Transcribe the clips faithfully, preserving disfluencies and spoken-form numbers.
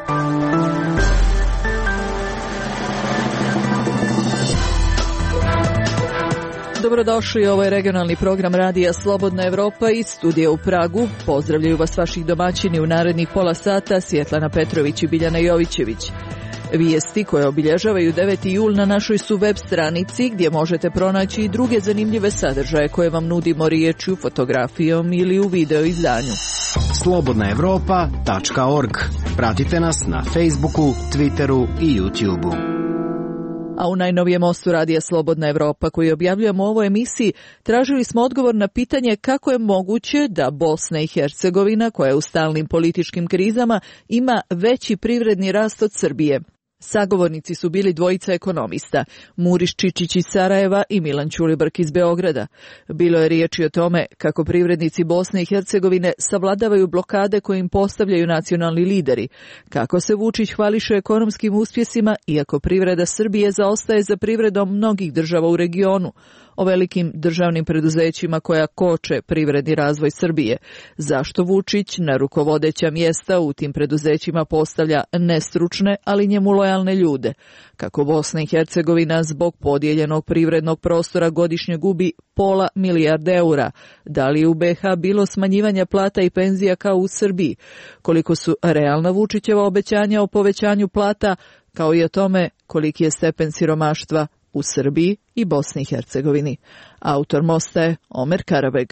Dobrodošli, ovo je regionalni program Radija Slobodna Evropa iz studija u Pragu. Pozdravljaju vas vaših domaćini u narednih pola sata Svjetlana Petrović i Biljana Jovićević. Vijesti koje obilježavaju deveti jul na našoj su web stranici gdje možete pronaći i druge zanimljive sadržaje koje vam nudimo riječju, fotografijom ili u video izdanju. slobodna evropa tačka org. Pratite nas na Facebooku, Twitteru i YouTubeu. A u najnovijem mostu Radija Slobodna Evropa koji objavljujemo u ovoj emisiji tražili smo odgovor na pitanje kako je moguće da Bosna i Hercegovina, koja je u stalnim političkim krizama, ima veći privredni rast od Srbije. Sagovornici su bili dvojica ekonomista, Muris Čičić iz Sarajeva i Milan Ćulibrk iz Beograda. Bilo je riječi o tome kako privrednici Bosne i Hercegovine savladavaju blokade koje im postavljaju nacionalni lideri, kako se Vučić hvališe ekonomskim uspjesima iako privreda Srbije zaostaje za privredom mnogih država u regionu, o velikim državnim preduzećima koja koče privredni razvoj Srbije, zašto Vučić na rukovodeća mjesta u tim preduzećima postavlja nestručne, ali njemu lojalne ljude, kako Bosna i Hercegovina zbog podijeljenog privrednog prostora godišnje gubi pola milijarde eura, da li je u be ha bilo smanjivanja plata i penzija kao u Srbiji, koliko su realna Vučićeva obećanja o povećanju plata, kao i o tome koliki je stepen siromaštva u Srbiji i Bosni i Hercegovini. Autor mosta je Omer Karabeg.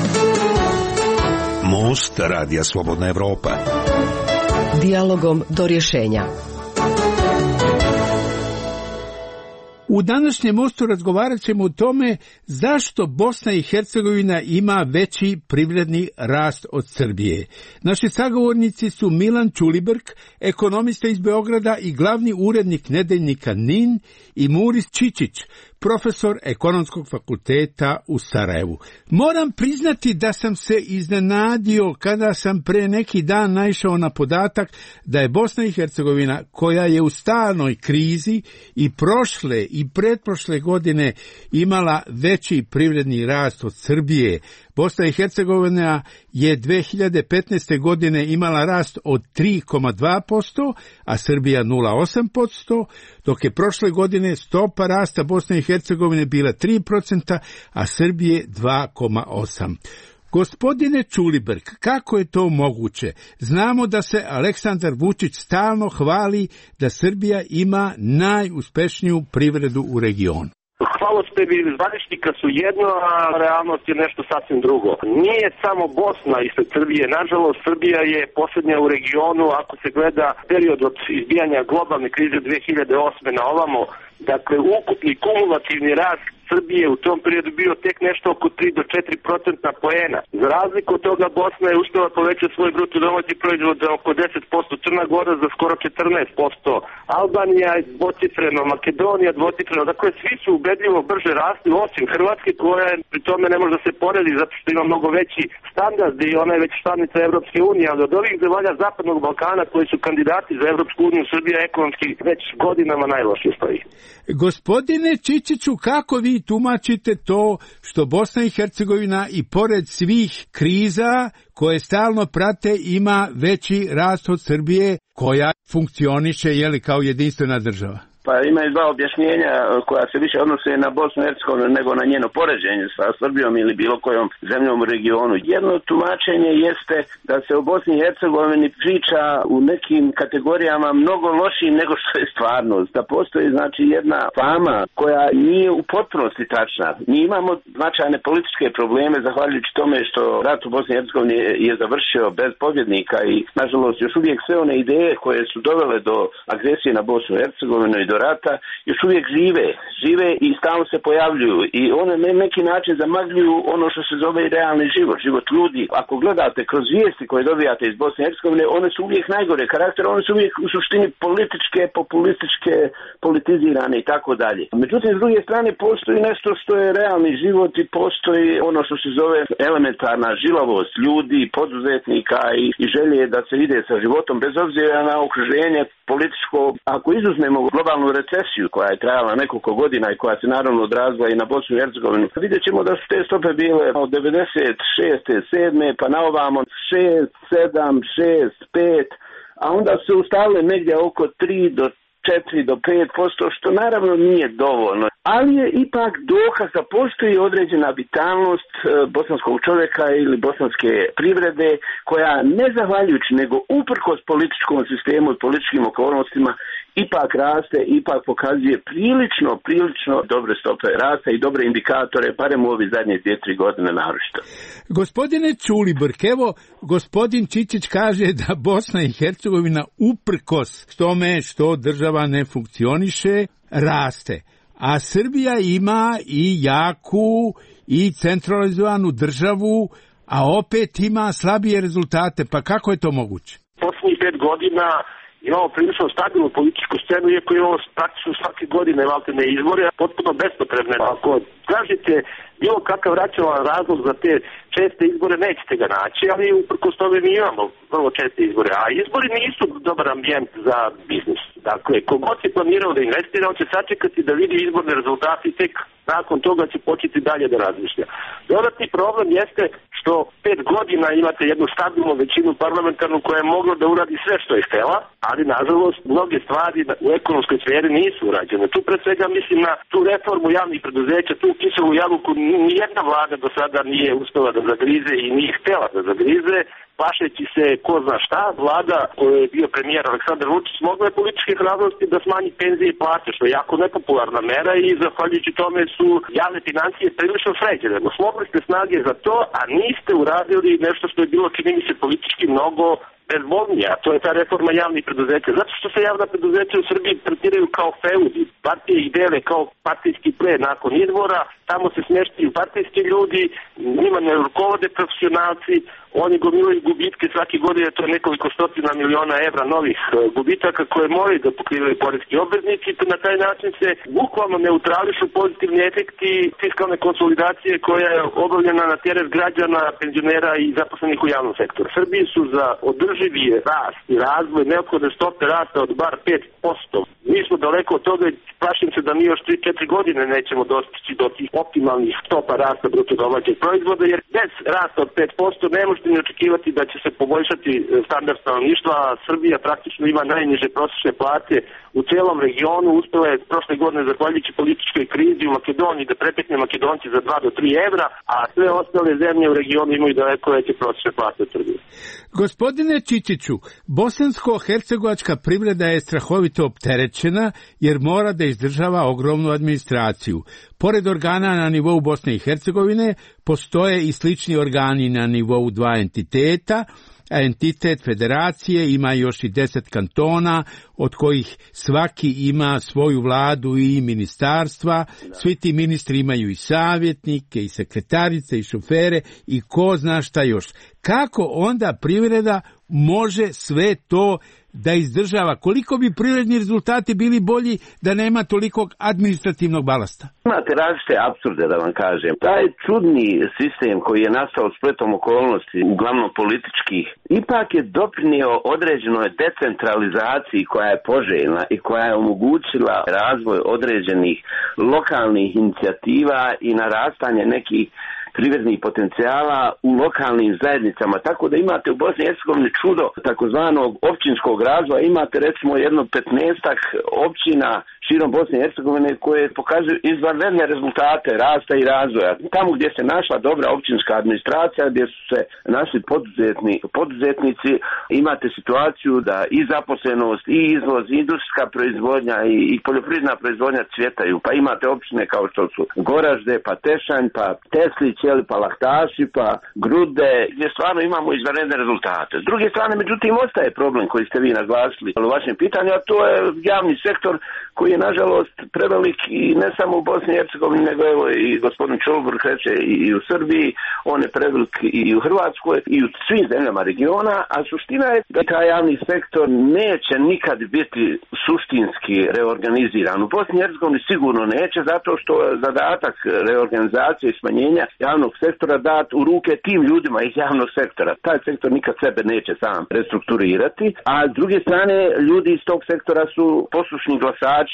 Most Radija Slobodna Evropa. Dijalogom do rješenja. U današnjem mostu razgovarat ćemo o tome zašto Bosna i Hercegovina ima veći privredni rast od Srbije. Naši sagovornici su Milan Ćulibrk, ekonomista iz Beograda i glavni urednik nedeljnika Nin, i Muris Čičić, profesor Ekonomskog fakulteta u Sarajevu. Moram priznati da sam se iznenadio kada sam pre neki dan naišao na podatak da je Bosna i Hercegovina, koja je u stalnoj krizi i prošle i pretprošle godine imala veći privredni rast od Srbije. Bosna i Hercegovina je dve hiljade petnaeste. godine imala rast od tri zarez dva posto, a Srbija nula zarez osam posto, dok je prošle godine stopa rasta Bosne i Hercegovine bila tri procenta, a Srbije dva zarez osam posto. Gospodine Ćulibrk, kako je to moguće? Znamo da se Aleksandar Vučić stalno hvali da Srbija ima najuspešniju privredu u regionu. Hvalospevi zvaničnika su jedno, a realnost je nešto sasvim drugo. Nije samo Bosna ispred Srbije. Nažalost, Srbija je posljednja u regionu ako se gleda period od izbijanja globalne krize dve hiljade osme na ovamo. Dakle, ukupni kumulativni rast Srbije u tom periodu bio tek nešto oko tri do četiri procentna poena. Za razliku od toga Bosna je uspjela povećati svoj bruto domaći proizvod za oko deset posto, Crna Gora za skoro četrnaest posto, Albanija je dvocifreno, Makedonija dvocifreno. Dakle, svi su ubedljivo brže rasli, osim Hrvatske, koja pri tome ne može da se poredi zato što ima mnogo veći standard i ona je već članica Evropske unije, ali od ovih zemalja Zapadnog Balkana koji su kandidati za Evropsku uniju, Srbija ekonomski već godinama najlošije stoji. Gospodine Čičiću, kako vi tumačite to što Bosna i Hercegovina i pored svih kriza koje stalno prate ima veći rast od Srbije, koja funkcioniše jeli kao jedinstvena država? Pa imaju dva objašnjenja koja se više odnose na Bosnu i Hercegovinu nego na njeno poređenje sa Srbijom ili bilo kojom zemljom u regionu. Jedno tumačenje jeste da se o Bosni i Hercegovini priča u nekim kategorijama mnogo lošijim nego što je stvarnost. Da postoji znači jedna fama koja nije u potpunosti tačna. Mi imamo značajne političke probleme zahvaljujući tome što rat u Bosni i Hercegovini je završio bez pobjednika i nažalost još uvijek sve one ideje koje su dovele do agresije na Bosnu i Hercegovinu i do rata još uvijek žive, žive i stalno se pojavljuju i one na neki način zamagljuju ono što se zove realni život, život ljudi. Ako gledate kroz vijesti koje dobijate iz Bosne i Hercegovine, one su uvijek najgore karaktera, one su uvijek u suštini političke, populističke, politizirane i tako dalje. Međutim, s druge strane postoji nešto što je realni život i postoji ono što se zove elementarna žilavost ljudi, poduzetnika i, i želje da se ide sa životom bez obzira na okruženje političko. Ako izuzmemo globalnu recesiju koja je trajala nekoliko godina i koja se naravno odrazila i na Bosnu i Hercegovinu, vidjet ćemo da su te stope bile od devedeset šeste, sedme pa na ovamo šest, sedam, šest, pet. a onda su se ustavile negdje oko tri do četiri do pet posto, što naravno nije dovoljno. Ali je ipak dokaz da postoji određena vitalnost bosanskog čovjeka ili bosanske privrede, koja ne zahvaljujući, nego uprkos političkom sistemu i političkim okolnostima ipak raste, ipak pokazuje prilično, prilično dobre stope rasta i dobre indikatore, barem u ovih zadnje dvije, tri godine naročito. Gospodine Ćulibrk, evo, gospodin Čičić kaže da Bosna i Hercegovina uprkos tome što država ne funkcioniše, raste. A Srbija ima i jaku i centralizovanu državu, a opet ima slabije rezultate. Pa kako je to moguće? Posljednjih pet godina imamo prilično stabilnu političku scenu, iako imamo praktično svake godine valtene izbore, potpuno bespotrebne. Ako tražite bilo kakav racionalan razlog za te česte izbore, nećete ga naći, ali uprkos tome mi imamo vrlo česte izbore. A izbori nisu dobar ambijent za biznis. Dakle, kogod je planirao da investira, on će sačekati da vidi izborne rezultate i tek nakon toga će početi dalje da razmišlja. Dodatni problem jeste što pet godina imate jednu stabilnu većinu parlamentarnu koja je mogla da uradi sve što je htela, ali nažalost mnoge stvari u ekonomskoj sferi nisu urađene. Tu pre svega mislim na tu reformu javnih preduzeća, tu kiselu jabuku nijedna vlada do sada nije uspela da zagrize i nije htela da zagrize, plašeći se ko zna šta. Vlada koja je bio premijer Aleksandar Vučić mogla je političke hrabrosti da smanji penzije i plate, što je jako nepopularna mera i zahvaljujući tome su javne financije prilično sređene. Smogli ste snage za to, a niste uradili nešto što je bilo, čini mi se, politički mnogo bezbolnije, a to je ta reforma javnih preduzeća. Zato što se javna preduzeća u Srbiji tretiraju kao feudi. Partije ih dele kao partijski plen nakon izbora, tamo se smještaju partijski ljudi, njima ne rukovode profesionalci, oni gomilaju gubitke svake godine, to je nekoliko stotina miliona evra novih gubitaka koje moraju da pokrivaju poreski obveznici, i na taj način se bukvalno neutrališu pozitivni efekti fiskalne konsolidacije koja je obavljena na teret građana, penzionera i zaposlenih u javnom sektoru. Srbiji su za održivi rast i razvoj neophodne stope rasta od bar pet posto. Mi smo daleko od toga i plašim se da mi još tri četiri godine nećemo dostići do tih optimalnih stopa rasta bruto domaćeg proizvoda, jer bez rasta od pet posto ne možete ni očekivati da će se poboljšati standard stanovništva, a Srbija praktično ima najniže prosječne plate u celom regionu. Uspela je prošle godine, zahvaljujući političkoj krizi u Makedoniji, da pretekne Makedonci za dva do tri evra, a sve ostale zemlje u regionu imaju daleko veće prosječne plate od Srbije. Gospodine Čičiću, bosansko-hercegovačka privreda je strahovito opterećena jer mora da izdržava ogromnu administraciju. Pored organa na nivou Bosne i Hercegovine, postoje i slični organi na nivou dva entiteta, a entitet federacije ima još i deset kantona, od kojih svaki ima svoju vladu i ministarstva. Svi ti ministri imaju i savjetnike, i sekretarice, i šofere, i ko zna šta još. Kako onda privreda može sve to da izdržava? Koliko bi privredni rezultati bili bolji da nema tolikog administrativnog balasta? Imate različite apsurde, da vam kažem. Taj čudni sistem koji je nastao spletom okolnosti, uglavnom političkih, ipak je doprinio određenoj decentralizaciji koja je poželjna i koja je omogućila razvoj određenih lokalnih inicijativa i narastanje nekih privrednih potencijala u lokalnim zajednicama, tako da imate u Bosni i Hercegovini čudo takozvanog općinskog razvoja. Imate recimo jedno petnaestak općina širom Bosne i Hercegovine koje pokazuju izvanredne rezultate rasta i razvoja. Tamo gdje se našla dobra općinska administracija, gdje su se našli poduzetni, poduzetnici, imate situaciju da i zaposlenost, i izvoz, i industrijska proizvodnja, i, i poljoprivredna proizvodnja cvjetaju. Pa imate općine kao što su Goražde, pa Tešanj, pa Teslić, pa Lahtaši, pa Grude, gdje stvarno imamo izvanredne rezultate. S druge strane, međutim, ostaje problem koji ste vi naglasili u vašem pitanju, a to je javni sektor koji je nažalost prevelik i ne samo u Bosni i Hercegovini, nego evo i gospodin Ćulibrk reče i u Srbiji, on je prevelik i u Hrvatskoj i u svim zemljama regiona, a suština je da taj javni sektor neće nikad biti suštinski reorganiziran. U Bosni i Hercegovini sigurno neće, zato što je zadatak reorganizacije i smanjenja javnog sektora dat u ruke tim ljudima iz javnog sektora. Taj sektor nikad sebe neće sam restrukturirati, a s druge strane ljudi iz tog sektora su poslušni glasači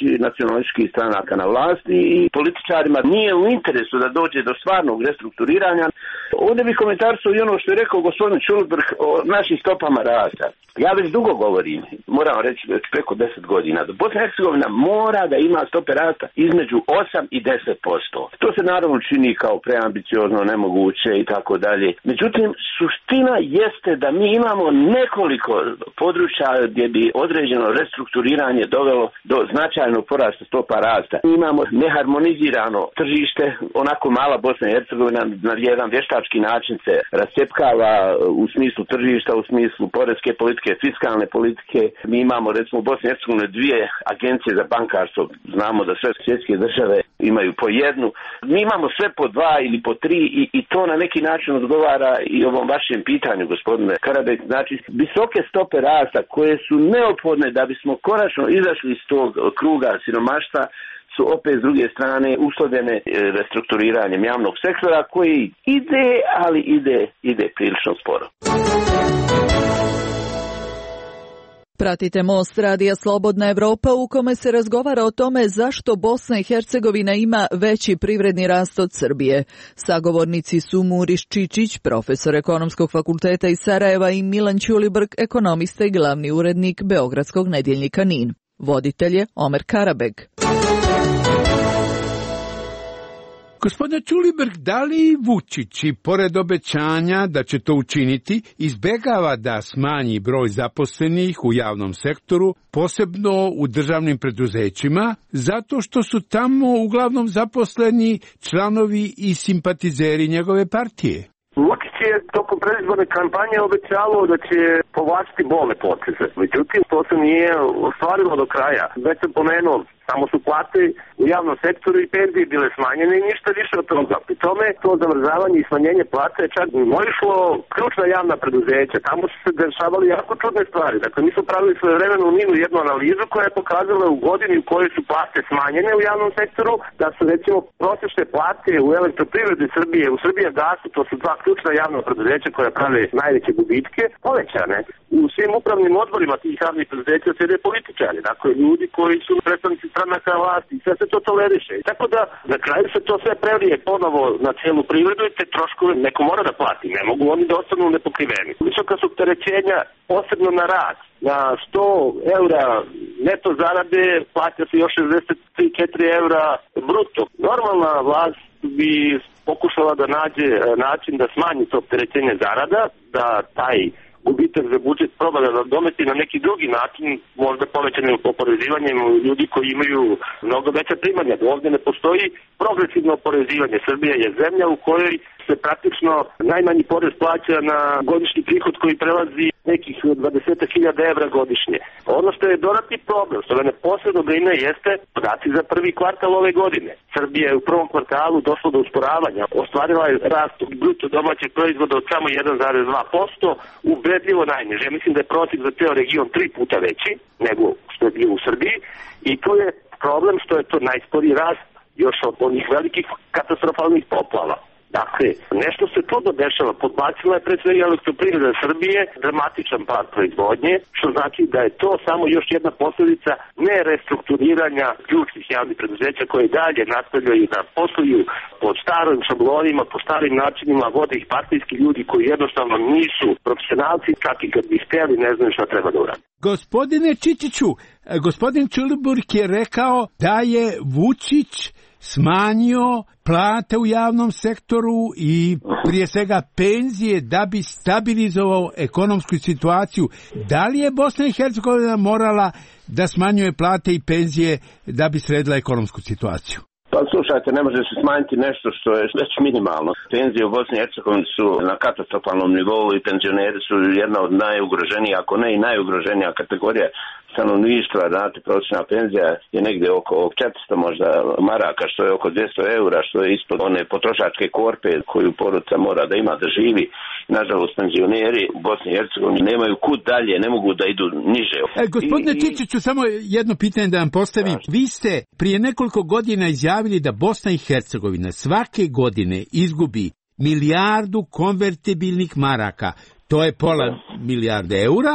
nacionalističkih stranaka na vlasti i političarima nije u interesu da dođe do stvarnog restrukturiranja. Ovdje bih komentarisao i ono što je rekao gospodin Čulibrk o našim stopama rasta. Ja već dugo govorim, moram reći već preko deset godina, da Bosna i Hercegovina mora da ima stope rasta između osam i deset posto. To se naravno čini kao preambiciozno, nemoguće i tako dalje. Međutim, suština jeste da mi imamo nekoliko područja gdje bi određeno restrukturiranje dovelo do značajnog porasta stopa rasta. Mi imamo neharmonizirano tržište, onako mala Bosna i Hercegovina na jedan vještački način se rascepkava u smislu tržišta, u smislu poreske politike, fiskalne politike. Mi imamo recimo u Bosni i Hercegovini dvije agencije za bankarstvo. Znamo da sve svjetske države imaju po jednu. Mi imamo sve po dva ili po tri i, i to na neki način odgovara i ovom vašem pitanju, gospodine Karabek. Znači, visoke stope rasta koje su neophodne da bismo konačno izašli iz tog kruga siromaštva su opet s druge strane uslovljene restrukturiranjem javnog sektora koji ide, ali ide, ide prilično sporo. Pratite Most radija Slobodna Evropa u kome se razgovara o tome zašto Bosna i Hercegovina ima veći privredni rast od Srbije. Sagovornici su Muriš Čičić, profesor Ekonomskog fakulteta iz Sarajeva i Milan Ćulibrk, ekonomista i glavni urednik Beogradskog nedjeljnika Nin. Voditelj je Omer Karabeg. Gospodine Ćulibrk, da li Vučić i pored obećanja da će to učiniti, izbegava da smanji broj zaposlenih u javnom sektoru, posebno u državnim preduzećima, zato što su tamo uglavnom zaposleni članovi i simpatizeri njegove partije? Vučić je tokom predizborne kampanje obećavao da će povlačiti bolne poteze. Međutim, to se nije ostvarilo do kraja. Već sam pomenuo, samo su plate u javnom sektoru i penzije bile smanjene i ništa više od toga. Pri tome to zamrzavanje i smanjenje plata je čak mimoišlo ključna javna preduzeća. Tamo su se dešavali jako čudne stvari. Dakle, mi smo pravili svojevremeno u Ninu jednu analizu koja je pokazala u godini u kojoj su plate smanjene u javnom sektoru, da su recimo prosječne plate u elektroprivredi Srbije, u Srbija gasu, to su dva ključna javna preduzeća koja prave najveće gubitke, povećane. U svim upravnim odborima tih javnih preduzeća sjede političari, dakle ljudi koji su predstavnici stranaka vlasti, sve se to toleriše. Tako da na kraju se to sve prelije ponovo na cijelu privredu i te troškove neko mora da plati, ne mogu oni da ostanu nepokriveni. Visoka su opterećenja posebno na rad. Na sto eura neto zarade plaća se još šezdeset tri četiri eura bruto. Normalna vlast bi pokušala da nađe način da smanji to opterećenje zarada, da taj gubitak za budžet proba da dometi na neki drugi način, možda povećanim oporezivanjem ljudi koji imaju mnogo veća primanja. Ovdje ne postoji progresivno oporezivanje. Srbija je zemlja u kojoj se praktično najmanji porez plaća na godišnji prihod koji prelazi nekih dvadeset hiljada evra godišnje. Ono što je dodatni problem, što mene posebno brine, jeste podaci za prvi kvartal ove godine. Srbija je u prvom kvartalu došla do usporavanja, ostvarila je rast bruto domaćeg proizvoda od samo jedan zarez dva posto, ubedljivo najniže. Ja mislim da je prosjek za ceo region tri puta veći nego što je bio u Srbiji i tu je problem što je to najsporiji rast još od onih velikih katastrofalnih poplava. Dakle, nešto se čudno dešava. Podbacila je pre svega elektroprivreda Srbije dramatičan pad proizvodnje, što znači da je to samo još jedna posljedica nerestrukturiranja ključnih javnih preduzeća koje dalje nastavljaju da posluju pod starim šablonima, po starim načinima, vode ih partijski ljudi koji jednostavno nisu profesionalci, čak i kad bi htjeli ne znaju šta treba da uradi. Gospodine Čičiću, gospodin Ćulibrk je rekao da je Vučić smanjio plate u javnom sektoru i prije svega penzije da bi stabilizovao ekonomsku situaciju. Da li je Bosna i Hercegovina morala da smanjuje plate i penzije da bi sredila ekonomsku situaciju? Pa slušajte, ne može se smanjiti nešto što je već minimalno. Penzije u Bosni i Hercegovini su na katastrofalnom nivou i penzioneri su jedna od najugroženijih, ako ne i najugroženija kategorija stanovništva. Znate, prosječna penzija je negdje oko četiristo možda maraka, što je oko dvjesto eura, što je ispod one potrošačke korpe koju porodica mora da ima da živi. Nažalost, penzioneri u Bosni i Hercegovini nemaju kud dalje, ne mogu da idu niže. E, gospodine I, Čičiću, i... samo jedno pitanje da vam postavim. Znaš. Vi ste prije nekoliko godina izjavili da Bosna i Hercegovina svake godine izgubi milijardu konvertibilnih maraka. To je pola milijarde eura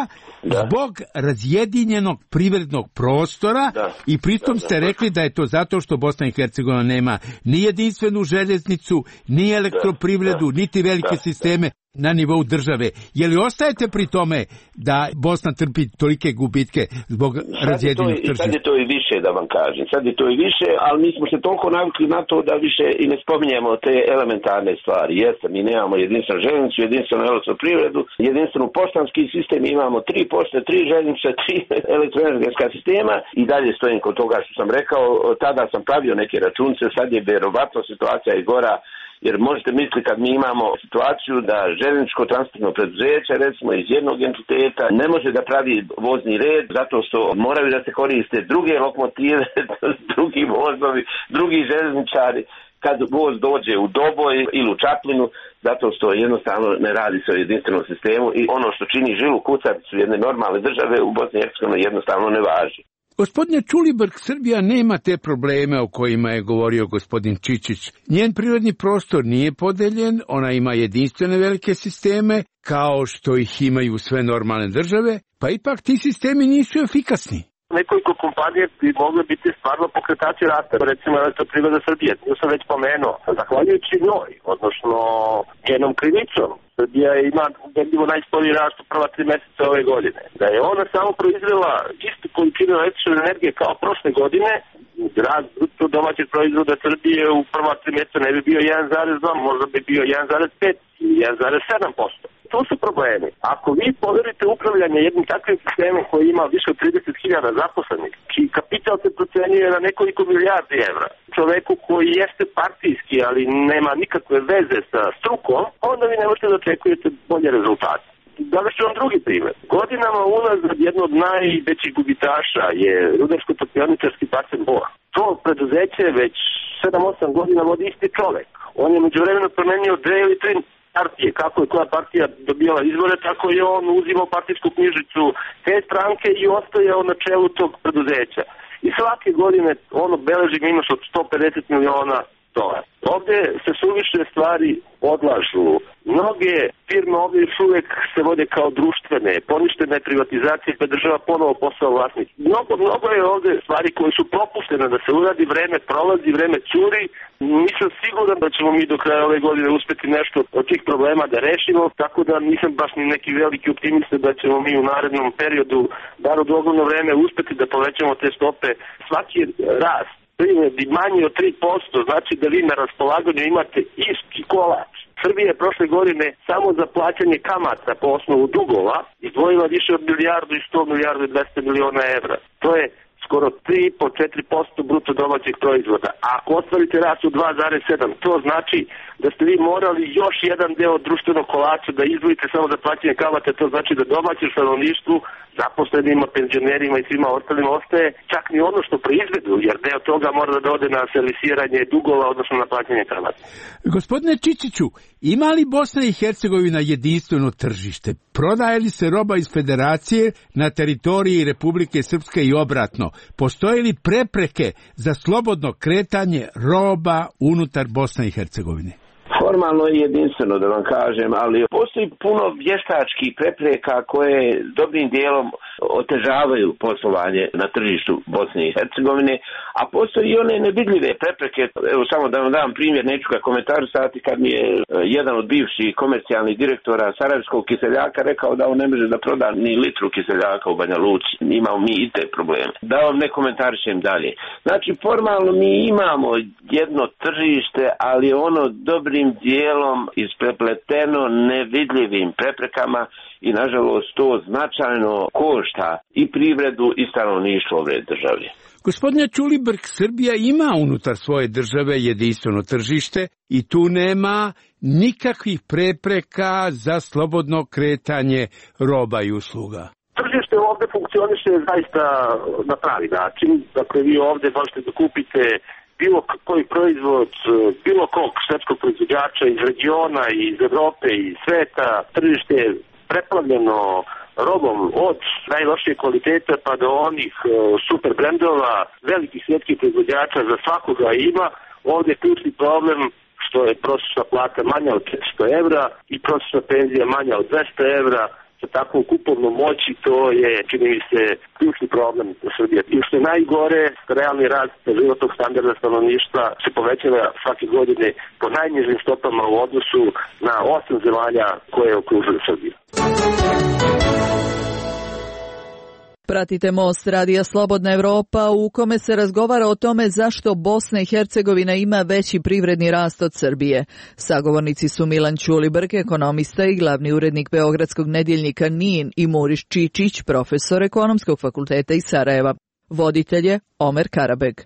da. zbog razjedinjenog privrednog prostora da. i pritom da, da, ste rekli da je to zato što Bosna i Hercegovina nema ni jedinstvenu željeznicu, ni elektroprivredu, da, da, niti velike da, sisteme na nivou države. Je li ostajete pri tome da Bosna trpi tolike gubitke zbog razjedinjenog tržišta? Sad je to i više, da vam kažem. Sad je to i više, ali mi smo se toliko navikli na to da više i ne spominjemo te elementarne stvari. Jeste, mi nemamo jedinstvenu željeznicu, jedinstvenu elektroprivredu, jedinstvenu poštanski sistem, imamo tri pošte, tri željeznice, tri elektroenergetska sistema i dalje stojim kod toga što sam rekao. Tada sam pravio neke računice, sad je verovatno situacija i gora. Jer možete misliti kad mi imamo situaciju da željezničko transportno preduzeće, recimo iz jednog entiteta, ne može da pravi vozni red zato što moraju da se koriste druge lokomotive, drugi vozovi, drugi željezničari. Kad voz dođe u Doboj ili u Čapljinu, zato što jednostavno ne radi se o jedinstvenom sistemu i ono što čini žilu kucavicu jedne normalne države u Bosni i Hercegovini jednostavno ne važi. Gospodine Čulibrk, Srbija nema te probleme o kojima je govorio gospodin Čičić. Njen prirodni prostor nije podeljen, ona ima jedinstvene velike sisteme, kao što ih imaju sve normalne države, pa ipak ti sistemi nisu efikasni. Nekoliko kompanije bi mogle biti stvarno pokretači rasta, recimo Elektroprivreda Srbije, to sam već pomenuo. Zahvaljujući njoj, odnosno njenom krivicom, Srbija ima ubedljivo najsporiji rast u prva tri mjeseca ove godine. Da je ona samo proizvela istu količinu električne energije kao prošle godine, rast bruto domaćeg proizvoda Srbije u prva tri mjeseca ne bi bio jedan zarez dva, možda bi bio jedan zarez pet ili jedan zarez sedam posto. To su problemi. Ako vi poverite upravljanje jednim takvim sistemom koji ima više od trideset hiljada zaposlenih, čiji kapital se procenjuje na nekoliko milijardi evra, čoveku koji jeste partijski, ali nema nikakve veze sa strukom, onda vi ne možete da očekujete bolje rezultate. Danas ću vam drugi primjer. Godinama unazad jedno od najvećih gubitaša je rudarsko-topioničarski basen Bor. To preduzeće već sedam osam godina vodi isti čovek. On je međuvremeno promenio dve ili tri partije. Kako je koja partija dobijala izbore, tako je on uzimao partijsku knjižicu te stranke i ostajao na čelu tog preduzeća. I svake godine ono beleži minus od sto pedeset miliona dolara. Ovdje se suviše stvari odlažu. Mnoge firme ovdje još uvijek se vode kao društvene, poništene privatizacije pa država ponovo postala vlasnik. Mnogo, mnogo je ovdje stvari koje su propuštene da se uradi, vreme prolazi, vreme curi. Nisam siguran da ćemo mi do kraja ove godine uspjeti nešto od tih problema da rešimo, tako da nisam baš ni neki veliki optimista da ćemo mi u narednom periodu, bar u dogledno vreme, uspjeti da povećamo te stope. Svaki rast privredi manji od tri posto, znači da vi na raspolaganju imate isti kolač. Srbija je prošle godine samo za plaćanje kamata po osnovu dugova izdvojila više od milijardu i sto milijardu i dvesta miliona evra. To je skoro tri do četiri posto bruto domaćeg proizvoda. A ako ostvarite rast u dva zarez sedam, to znači da ste vi morali još jedan deo društvenog kolača da izdvojite samo za plaćanje kamata, to znači da domaćem stanovništvu, zaposlenima, penzionerima i svima ostalima ostaje čak ni ono što proizvedu, jer deo toga mora da ode na servisiranje dugova, odnosno na plaćanje kamata. Gospodine Čičiću, ima li Bosna i Hercegovina jedinstveno tržište? Prodaje li se roba iz Federacije na teritoriji Republike Srpske i obratno? Postoje li prepreke za slobodno kretanje roba unutar Bosne i Hercegovine? Formalno je jedinstveno, da vam kažem, ali postoji puno vještačkih prepreka koje dobrim dijelom otežavaju poslovanje na tržištu Bosne i Hercegovine, a postoji i one nevidljive prepreke. Evo samo da vam dam primjer, neću ga komentarisati, kad mi je jedan od bivših komercijalnih direktora Sarajevskog kiseljaka rekao da on ne može da proda ni litru kiseljaka u Banja Luci. Imamo mi i te probleme. Da vam ne komentarišem dalje. Znači, formalno mi imamo jedno tržište, ali ono dobrim dijelom isprepleteno nevidljivim preprekama i nažalost to značajno košta i privredu i stanovništvo ove države. Gospodine Čulibrk, Srbija ima unutar svoje države jedinstveno tržište i tu nema nikakvih prepreka za slobodno kretanje roba i usluga. Tržište ovdje funkcioniše zaista na pravi način. Dakle, vi ovdje možete da kupite bilo koji proizvod, bilo kog svetskog proizvođača iz regiona, iz Evrope, iz sveta. Tržište je preplavljeno robom od najlošije kvaliteta pa do onih super brendova, velikih svjetskih proizvođača, za svakoga ima. Ovdje je ključni problem što je prosječna plata manja od četiristo evra i prosječna penzija manja od dvesta evra. takvom kupovnom moći, to je, čini mi se, ključni problem u Srbiji. I što je najgore, realni rast životnog standarda stanovništva se povećava svake godine po najnižim stopama u odnosu na osam zemalja koje okružuju Srbiju. Pratite Most radija Slobodna Evropa u kome se razgovara o tome zašto Bosna i Hercegovina ima veći privredni rast od Srbije. Sagovornici su Milan Ćulibrk, ekonomista i glavni urednik beogradskog nedjeljnika Nin, i Muriš Čičić, profesor Ekonomskog fakulteta iz Sarajeva. Voditelj je Omer Karabeg.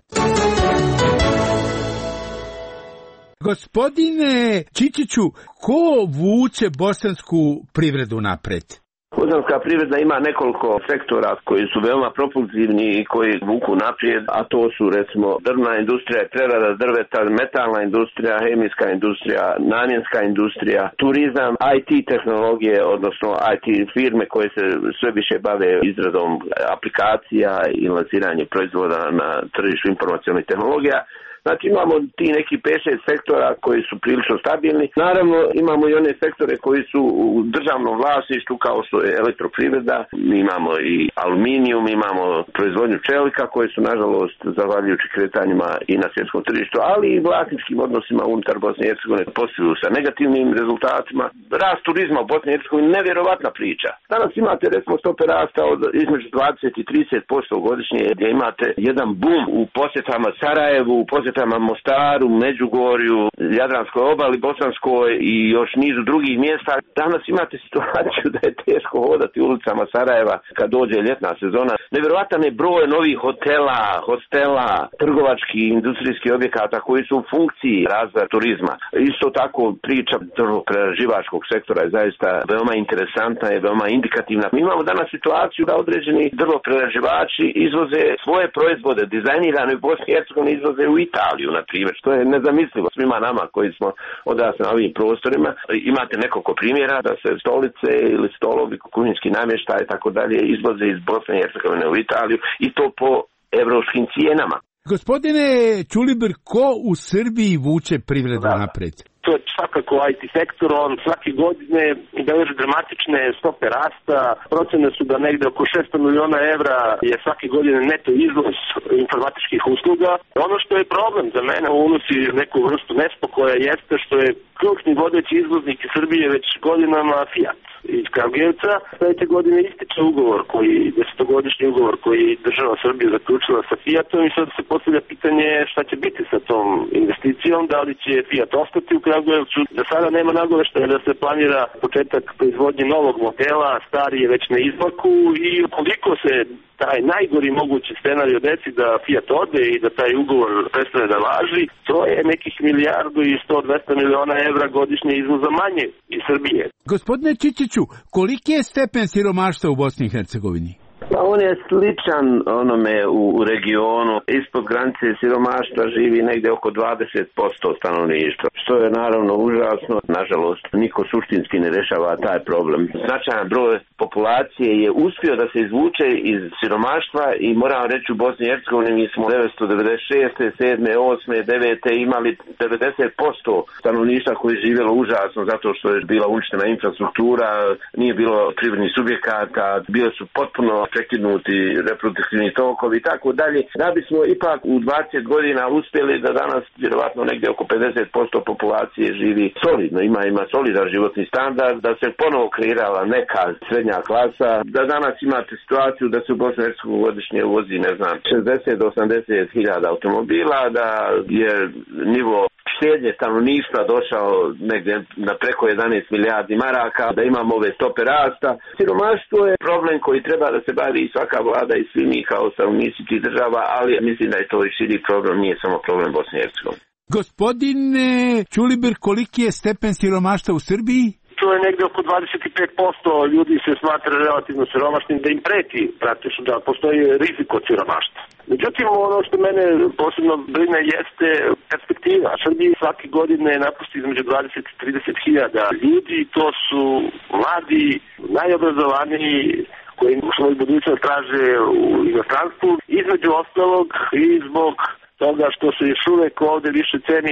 Gospodine Čičiću, ko vuče bosansku privredu napred? Bosanska privreda ima nekoliko sektora koji su veoma propulzivni i koji vuku naprijed, a to su recimo drvna industrija, prerada drveta, metalna industrija, hemijska industrija, namjenska industrija, turizam, I T tehnologije, odnosno I T firme koje se sve više bave izradom aplikacija i lansiranjem proizvoda na tržištu informacionih tehnologija. Znači imamo ti neki pet šest sektora koji su prilično stabilni. Naravno imamo i one sektore koji su u državnom vlasništvu kao što je elektroprivreda, mi imamo i aluminijum, imamo proizvodnju čelika koje su nažalost zahvaljujući kretanjima i na svjetskom tržištu, ali i vlasničkim odnosima unutar Bosne i Hercegovine posluju sa negativnim rezultatima. Rast turizma u Bosni i Hercegovini nevjerovatna priča. Danas imate recimo stope rasta od između dvadeset i trideset posto godišnje, gdje imate jedan bum u posjetama Sarajevu, u posjetama Mostaru, Međugorju, Jadranskoj obali, Bosanskoj i još nizu drugih mjesta. Danas imate situaciju da je teško hodati ulicama Sarajeva kad dođe ljetna sezona. Nevjerojatan je broj novih hotela, hostela, trgovačkih, industrijskih objekata koji su u funkciji razvoja turizma. Isto tako priča drvoprerađivačkog sektora je zaista veoma interesantna i veoma indikativna. Mi imamo danas situaciju da određeni drvoprerađivači izvoze svoje proizvode dizajnirane u Bosni i Hercegovini, izvoze u Italiju, na primjer, što je nezamislivo svima nama koji smo odrasli na ovim prostorima. Imate nekoliko primjera da se stolice ili stolovi, kuhinjski namještaj i tako dalje izvoze iz Bosne i Hercegovine u Italiju i to po evropskim cijenama. Gospodine Ćulibrk, ko u Srbiji vuče privredu da. napred? To je svakako I T sektor, on svake godine beleži dramatične stope rasta. Procene su da negde oko šesto miliona evra je svake godine neto izvoz informatičkih usluga. Ono što je problem za mene, unosi neku vrstu nespokoja, jeste što je ključni vodeći izvoznik iz Srbije već godinama Fiat iz Kragujevca. Sljedeće godine ističe ugovor, koji, desetogodišnji ugovor koji država Srbije zaključila sa Fiatom i sad se postavlja pitanje šta će biti sa tom investicijom, da li će Fiat ostati u Kragujevcu. Da sada nema nagoveštaja da se planira početak proizvodnje novog modela, stari je već na izmaku i ukoliko se taj najgori mogući scenarij desi da Fiat ode i da taj ugovor prestane da važi, to je nekih milijardu i sto do dvesta miliona evra godišnje izvoza manje iz Srbije. Gospodine Čičiću, koliki je stepen siromaštva u Bosni i Hercegovini? Pa on je sličan onome u, u regionu. Ispod granice siromaštva živi negdje oko dvadeset posto stanovništva, što je naravno užasno. Nažalost, niko suštinski ne rešava taj problem. Značajan broj populacije je uspio da se izvuče iz siromaštva i moram reći u Bosni i Hercegovini mi smo devetsto devedeset šeste, sedme, osme, devete imali devedeset posto stanovništva koji je živjelo užasno zato što je bila uništena infrastruktura, nije bilo privrednih subjekata, bili su potpuno prekinuti reproduktivni tokovi i tako dalje. Da bismo ipak u dvadeset godina uspjeli da danas vjerovatno negdje oko pedeset posto populacije živi solidno, ima ima solidan životni standard, da se ponovo kreirala neka srednja klasa, da danas imate situaciju da se u Bosni i Hercegovini godišnje uvozi, ne znam, šezdeset do osamdeset hiljada automobila, da je nivo štednje stanovništva došao negdje na preko jedanaest milijardi maraka, da imamo ove stope rasta. Siromaštvo je problem koji treba da se bavi svaka vlada i svi mi kao stanovnici tih država, ali mislim da je to i širi problem, nije samo problem Bosne i Hercegovine. Gospodine Ćulibrk, koliki je stepen siromaštva u Srbiji? To je negdje oko dvadeset pet posto ljudi se smatra relativno siromašnim, da im preti praktično da postoji rizik od siromaštva. Međutim, ono što mene posebno brine jeste perspektiva. Srbiji svake godine napusti između dvadeset i trideset hiljada ljudi, to su mladi, najobrazovaniji, koji svoju budućnost traže u inostranstvu, između ostalog i zbog toga što se još uvek ovdje više ceni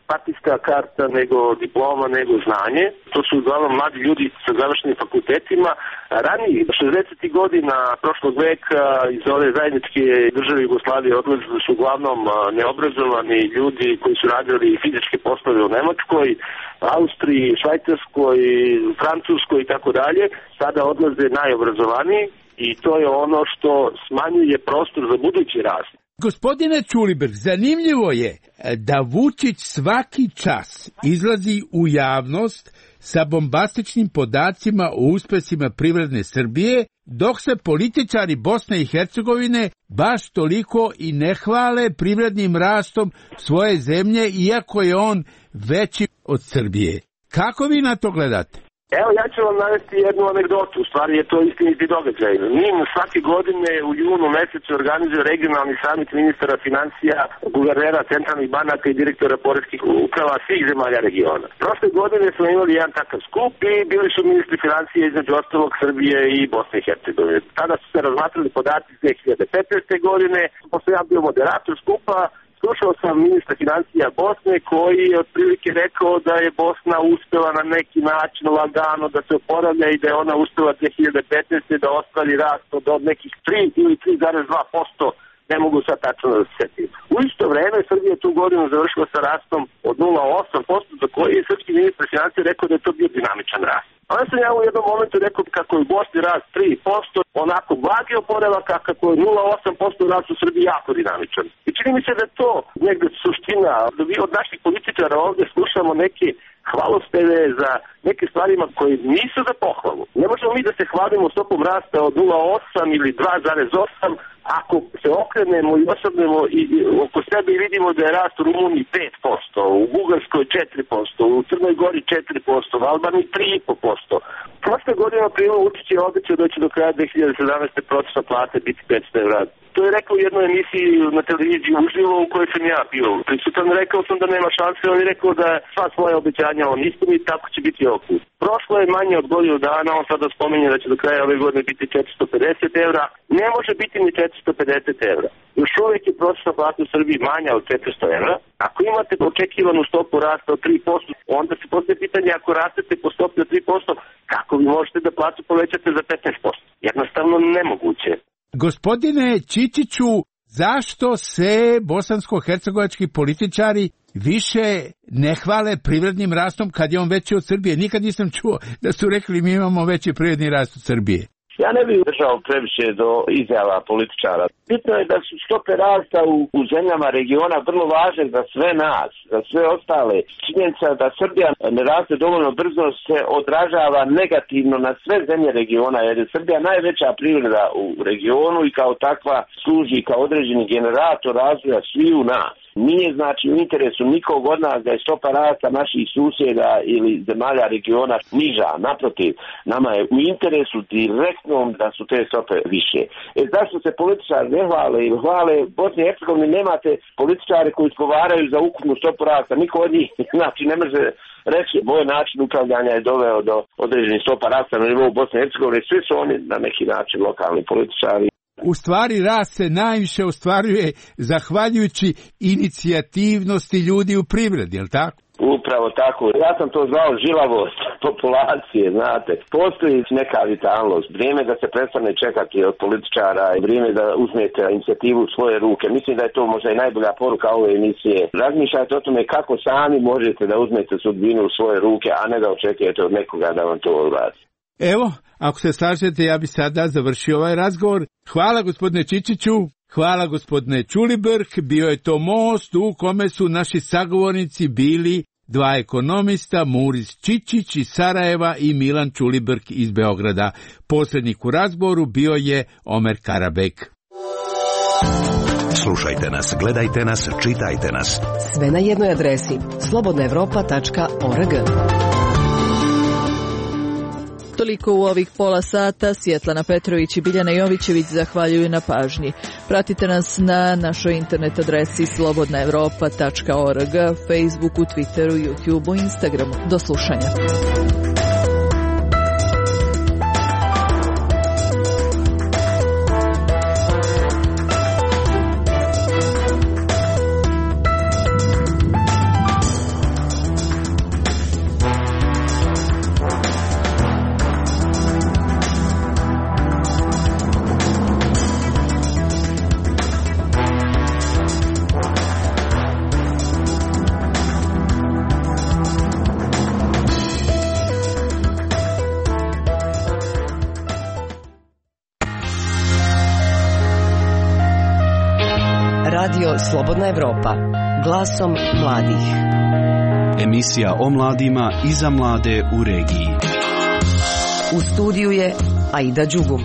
partijska karta, nego diploma, nego znanje. To su uglavnom mladi ljudi sa završenim fakultetima. Ranije, šezdesetih godina prošlog veka, iz ove zajedničke države Jugoslavije odlazili su uglavnom neobrazovani ljudi koji su radili fizičke poslove u Nemačkoj, Austriji, Švajcarskoj, Francuskoj i tako dalje. Sada odlaze najobrazovaniji i to je ono što smanjuje prostor za budući rast. Gospodine Ćulibrk, zanimljivo je da Vučić svaki čas izlazi u javnost sa bombastičnim podacima o uspesima privredne Srbije, dok se političari Bosne i Hercegovine baš toliko i ne hvale privrednim rastom svoje zemlje, iako je on veći od Srbije. Kako vi na to gledate? Evo, ja ću vam navesti jednu anegdotu, u stvari je to istiniti događaj. NIM svake godine u junu mesecu organizuje regionalni samit ministara financija, guvernera centralnih banaka i direktora poreskih uprava svih zemalja regiona. Prošle godine smo imali jedan takav skup i bili su ministri financije između ostalog Srbije i Bosne i Hercegovine. Tada su se razmatrali podaci iz dve hiljade petnaeste. godine, pošto ja bio moderator skupa. Slušao sam ministra financija Bosne koji je otprilike rekao da je Bosna uspela na neki način lagano da se oporavlja i da je ona uspela dve hiljade petnaeste. da ostvari rast od nekih tri ili tri zarez dva posto. Ne mogu sad tačno da se setim. U isto vreme Srbija je tu godinu završila sa rastom od nula zarez osam posto, za koji je srpski ministar financija rekao da je to bio dinamičan rast. Onda sam ja u jednom momentu rekao kako je u Bosni rast tri posto, onako blagi oporavak, a kako je nula zarez osam posto rast u Srbiji jako dinamičan. I čini mi se da je to negde suština, da vi od naših političara ovde slušamo neke hvalospeve za neke stvarima koje nisu za pohvalu. Ne možemo mi da se hvalimo stopom rasta od nula zarez osam ili dva zarez osam, ako se okrenemo i osobnemo i, i oko sebe i vidimo da je rast u Rumuniji pet posto, u Bugarskoj četiri posto, u Crnoj Gori četiri posto, u Albaniji tri zarez pet posto. Prošle godine u aprilu Vučić je obećao da će do kraja dve hiljade sedamnaeste. prosječna plata biti petsto evra. To je rekao u jednoj emisiji na televiziji uživo u kojoj sam ja bio prisutan. Rekao sam da nema šanse, on je rekao da sva svoje obećanja on ispuni, tako će biti ovog puta. Prošlo je manje od godinu dana, on sada spominje da će do kraja ove godine biti četiristo pedeset evra. Ne može biti ni četiristo pedeset evra. Još uvijek je prosječna plata u Srbiji manja od četiristo evra. Ako imate očekivanu stopu rasta od tri posto, onda se postoje pitanje, ako rastete po stopi od tri posto, kako vi možete da platu povećate za petnaest posto? Jednostavno nemoguće. Gospodine Čičiću, zašto se bosansko-hercegovački političari više ne hvale privrednim rastom kad je on veći od Srbije? Nikad nisam čuo da su rekli mi imamo veći privredni rast od Srbije. Ja ne bih držao previše do izjava političara. Bitno je da su stope rasta u, u zemljama regiona vrlo važne za sve nas, za sve ostale. Činjenica da Srbija ne raste dovoljno brzo se odražava negativno na sve zemlje regiona, jer je Srbija najveća privreda u regionu i kao takva služi kao određeni generator razvoja sviju nas. Nije znači u interesu nikog od nas da je stopa rasta naših susjeda ili zemalja regiona niža. Naprotiv, nama je u interesu direktnom da su te stope više. E zašto se političari ne hvale ili hvale? U Bosni i Hercegovini nemate političare koji odgovaraju za ukupnu stopu rasta. Niko od njih znači ne može reći moj način upravljanja je doveo do određenih stopa rasta na nivou Bosne i Hercegovine. Svi su oni na neki način lokalni političari. U stvari rast se najviše ostvaruje zahvaljujući inicijativnosti ljudi u privredi, je li tako? Upravo tako. Ja sam to zvao žilavost populacije, znate. Postoji neka vitalnost. Vrijeme da se prestane čekati od političara, vrijeme da uzmete inicijativu u svoje ruke. Mislim da je to možda i najbolja poruka ove emisije. Razmišljajte o tome kako sami možete da uzmete sudbinu u svoje ruke, a ne da očekujete od nekoga da vam to uradi. Evo, ako se slažete, ja bi sada završio ovaj razgovor. Hvala gospodine Čičiću, hvala gospodine Ćulibrk, bio je to most u kome su naši sagovornici bili dva ekonomista, Muris Čičić iz Sarajeva i Milan Ćulibrk iz Beograda. Posrednik u razgovoru bio je Omer Karabek. Slušajte nas, gledajte nas, čitajte nas. Sve na jednoj adresi slobodna evropa tačka org. Toliko u ovih pola sata. Svjetlana Petrović i Biljana Jovićević zahvaljuju na pažnji. Pratite nas na našoj internet adresi slobodna evropa tačka org, Facebooku, Twitteru, YouTubeu, Instagramu. Do slušanja. Radio Slobodna Evropa. Glasom mladih. Emisija o mladima i za mlade u regiji. U studiju je Aida Đugum.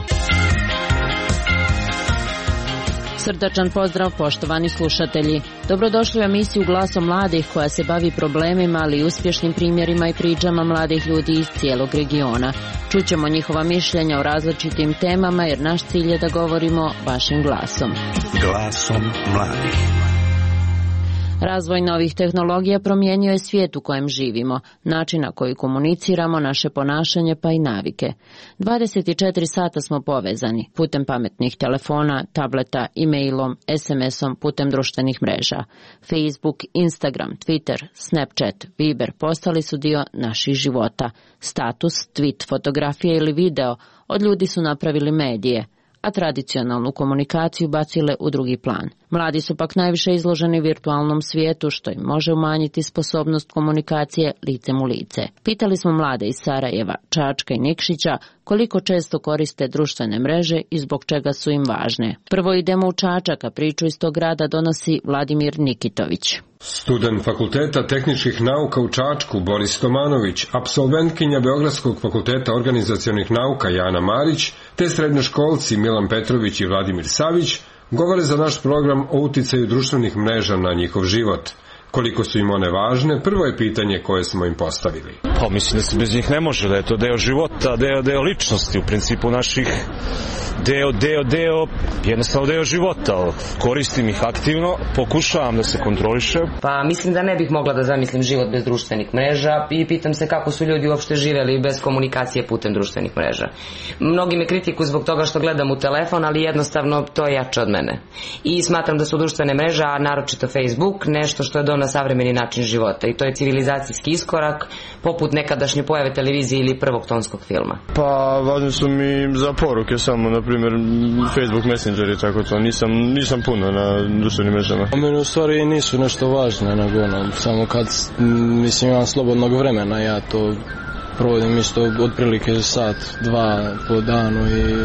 Srdačan pozdrav, poštovani slušatelji. Dobrodošli u emisiju Glasom mladih koja se bavi problemima, ali i uspješnim primjerima i pričama mladih ljudi iz cijelog regiona. Čućemo njihova mišljenja o različitim temama jer naš cilj je da govorimo vašim glasom. Glasom mladih. Razvoj novih tehnologija promijenio je svijet u kojem živimo, način na koji komuniciramo, naše ponašanje pa i navike. dvadeset četiri sata smo povezani, putem pametnih telefona, tableta, e-mailom, es em esom, putem društvenih mreža. Facebook, Instagram, Twitter, Snapchat, Viber postali su dio naših života. Status, tweet, fotografija ili video od ljudi su napravili medije, a tradicionalnu komunikaciju bacile u drugi plan. Mladi su pak najviše izloženi virtualnom svijetu, što im može umanjiti sposobnost komunikacije licem u lice. Pitali smo mlade iz Sarajeva, Čačka i Nikšića koliko često koriste društvene mreže i zbog čega su im važne. Prvo idemo u Čačak, a priču iz tog grada donosi Vladimir Nikitović. Student Fakulteta tehničkih nauka u Čačku Boris Tomanović, apsolventkinja Beogradskog fakulteta organizacionih nauka Jana Marić, te srednjoškolci Milan Petrović i Vladimir Savić govore za naš program o uticaju društvenih mreža na njihov život. Koliko su im one važne, prvo je pitanje koje smo im postavili. Pa mislim da se bez njih ne može, da je to deo života, deo, deo ličnosti, u principu naših deo, deo, deo, jednostavno deo života. Koristim ih aktivno, pokušavam da se kontrolišem. Pa mislim da ne bih mogla da zamislim život bez društvenih mreža i pitam se kako su ljudi uopšte živeli bez komunikacije putem društvenih mreža. Mnogi me kritikuju zbog toga što gledam u telefon, ali jednostavno to je jače od mene. I smatram da su društvene mreže, a naročito Facebook, nešto što je do na savremeni način života i to je civilizacijski iskorak poput nekadašnje pojave televizije ili prvog tonskog filma. Pa važni su mi za poruke samo, na primjer Facebook Messenger i tako to, nisam, nisam puno na društvenim mrežama. A meni u stvari nisu nešto važne, nego ono, samo kad mislim imam slobodnog vremena, ja to provodim isto otprilike sat, dva po danu i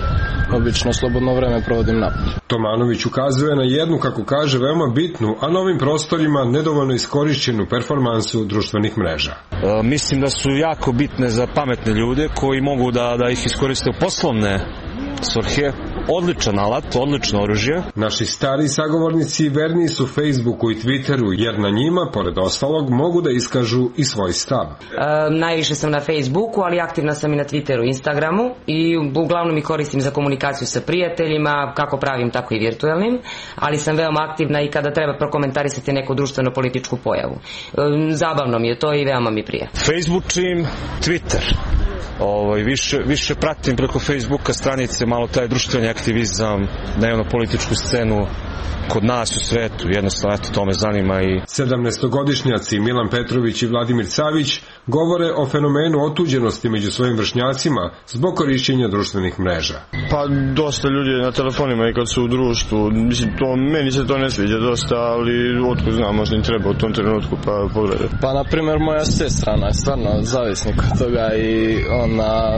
obično slobodno vreme provodim napolje. Tomanović ukazuje na jednu, kako kaže, veoma bitnu, a novim prostorima nedovoljno iskorišćenu performansu društvenih mreža. E, mislim da su jako bitne za pametne ljude koji mogu da, da ih iskoriste u poslovne svrhe. Odličan alat, odlično oružje. Naši stari sagovornici verniji su Facebooku i Twitteru, jer na njima, pored ostalog, mogu da iskažu i svoj stav. E, najviše sam na Facebooku, ali aktivna sam i na Twitteru i Instagramu i uglavnom ih koristim za komunikaciju sa prijateljima, kako pravim, tako i virtualnim, ali sam veoma aktivna i kada treba prokomentarisati neku društveno-političku pojavu. E, zabavno mi je to i veoma mi prija. Facebook čim, Twitter. Ovo, više, više pratim preko Facebooka stranice, malo taj društveni aktivizam, dnevno političku scenu kod nas u svetu, jednostavno eto, to me zanima. I sedamnaestogodišnjaci Milan Petrović i Vladimir Savić govore o fenomenu otuđenosti među svojim vršnjacima zbog korišćenja društvenih mreža. Pa dosta ljudi je na telefonima i kad su u društvu, mislim, to, meni se to ne sviđa dosta, ali otkud znam, možda im treba u tom trenutku pa pogledati. Pa na primjer moja sestra, ona je stvarno zavisnik od toga i ona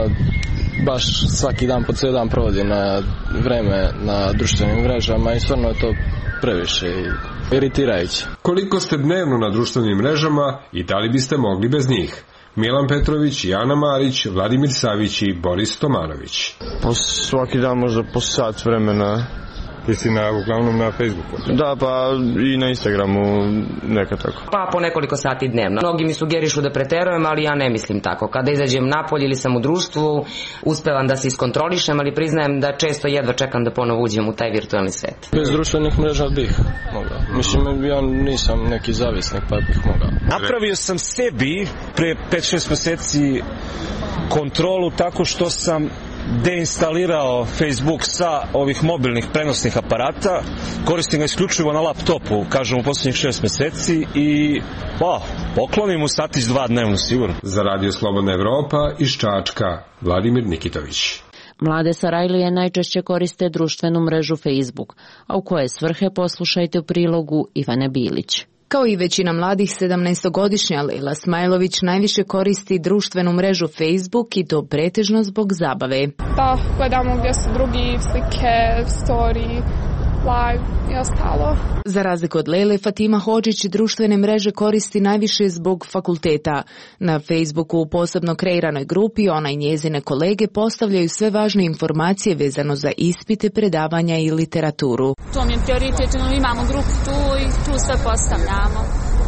baš svaki dan po cijeli dan provodi na vreme na društvenim mrežama i stvarno je to previše iritirajuće. Koliko ste dnevno na društvenim mrežama i da li biste mogli bez njih? Milan Petrović, Jana Marić, Vladimir Savić i Boris Tomanović. Po svaki dan možda po sat vremena. Ti si na, uglavnom na Facebooku? Da, pa i na Instagramu neka tako. Pa po nekoliko sati dnevno. Mnogi mi sugerišu da preterujem, ali ja ne mislim tako. Kada izađem napolje ili sam u društvu, uspevam da se iskontrolišem, ali priznajem da često jedva čekam da ponovo uđem u taj virtualni svet. Bez društvenih mreža bih mogao. Mislim, ja nisam neki zavisnik, pa bih mogao. Napravio sam sebi pre pet šest mjeseci kontrolu tako što sam deinstalirao Facebook sa ovih mobilnih prenosnih aparata, koristim ga isključivo na laptopu, kažem u posljednjih šest mjeseci i wow, poklonim mu satić dva dnevno sigurno. Za Radio Slobodna Evropa iz Čačka, Vladimir Nikitović. Mlade Sarajlije najčešće koriste društvenu mrežu Facebook, a u koje svrhe poslušajte u prilogu Ivane Bilić. Kao i većina mladih, sedamnaestogodišnja Lejla Smajlović najviše koristi društvenu mrežu Facebook i to pretežno zbog zabave. Da, gledamo gdje su drugi, slike, story, Live i ostalo. Za razliku od Lele, Fatima Hodžić društvene mreže koristi najviše zbog fakulteta. Na Facebooku u posebno kreiranoj grupi ona i njezine kolege postavljaju sve važne informacije vezano za ispite, predavanja i literaturu. To mi je prioritet, imamo grupu tu i tu sve postavljamo.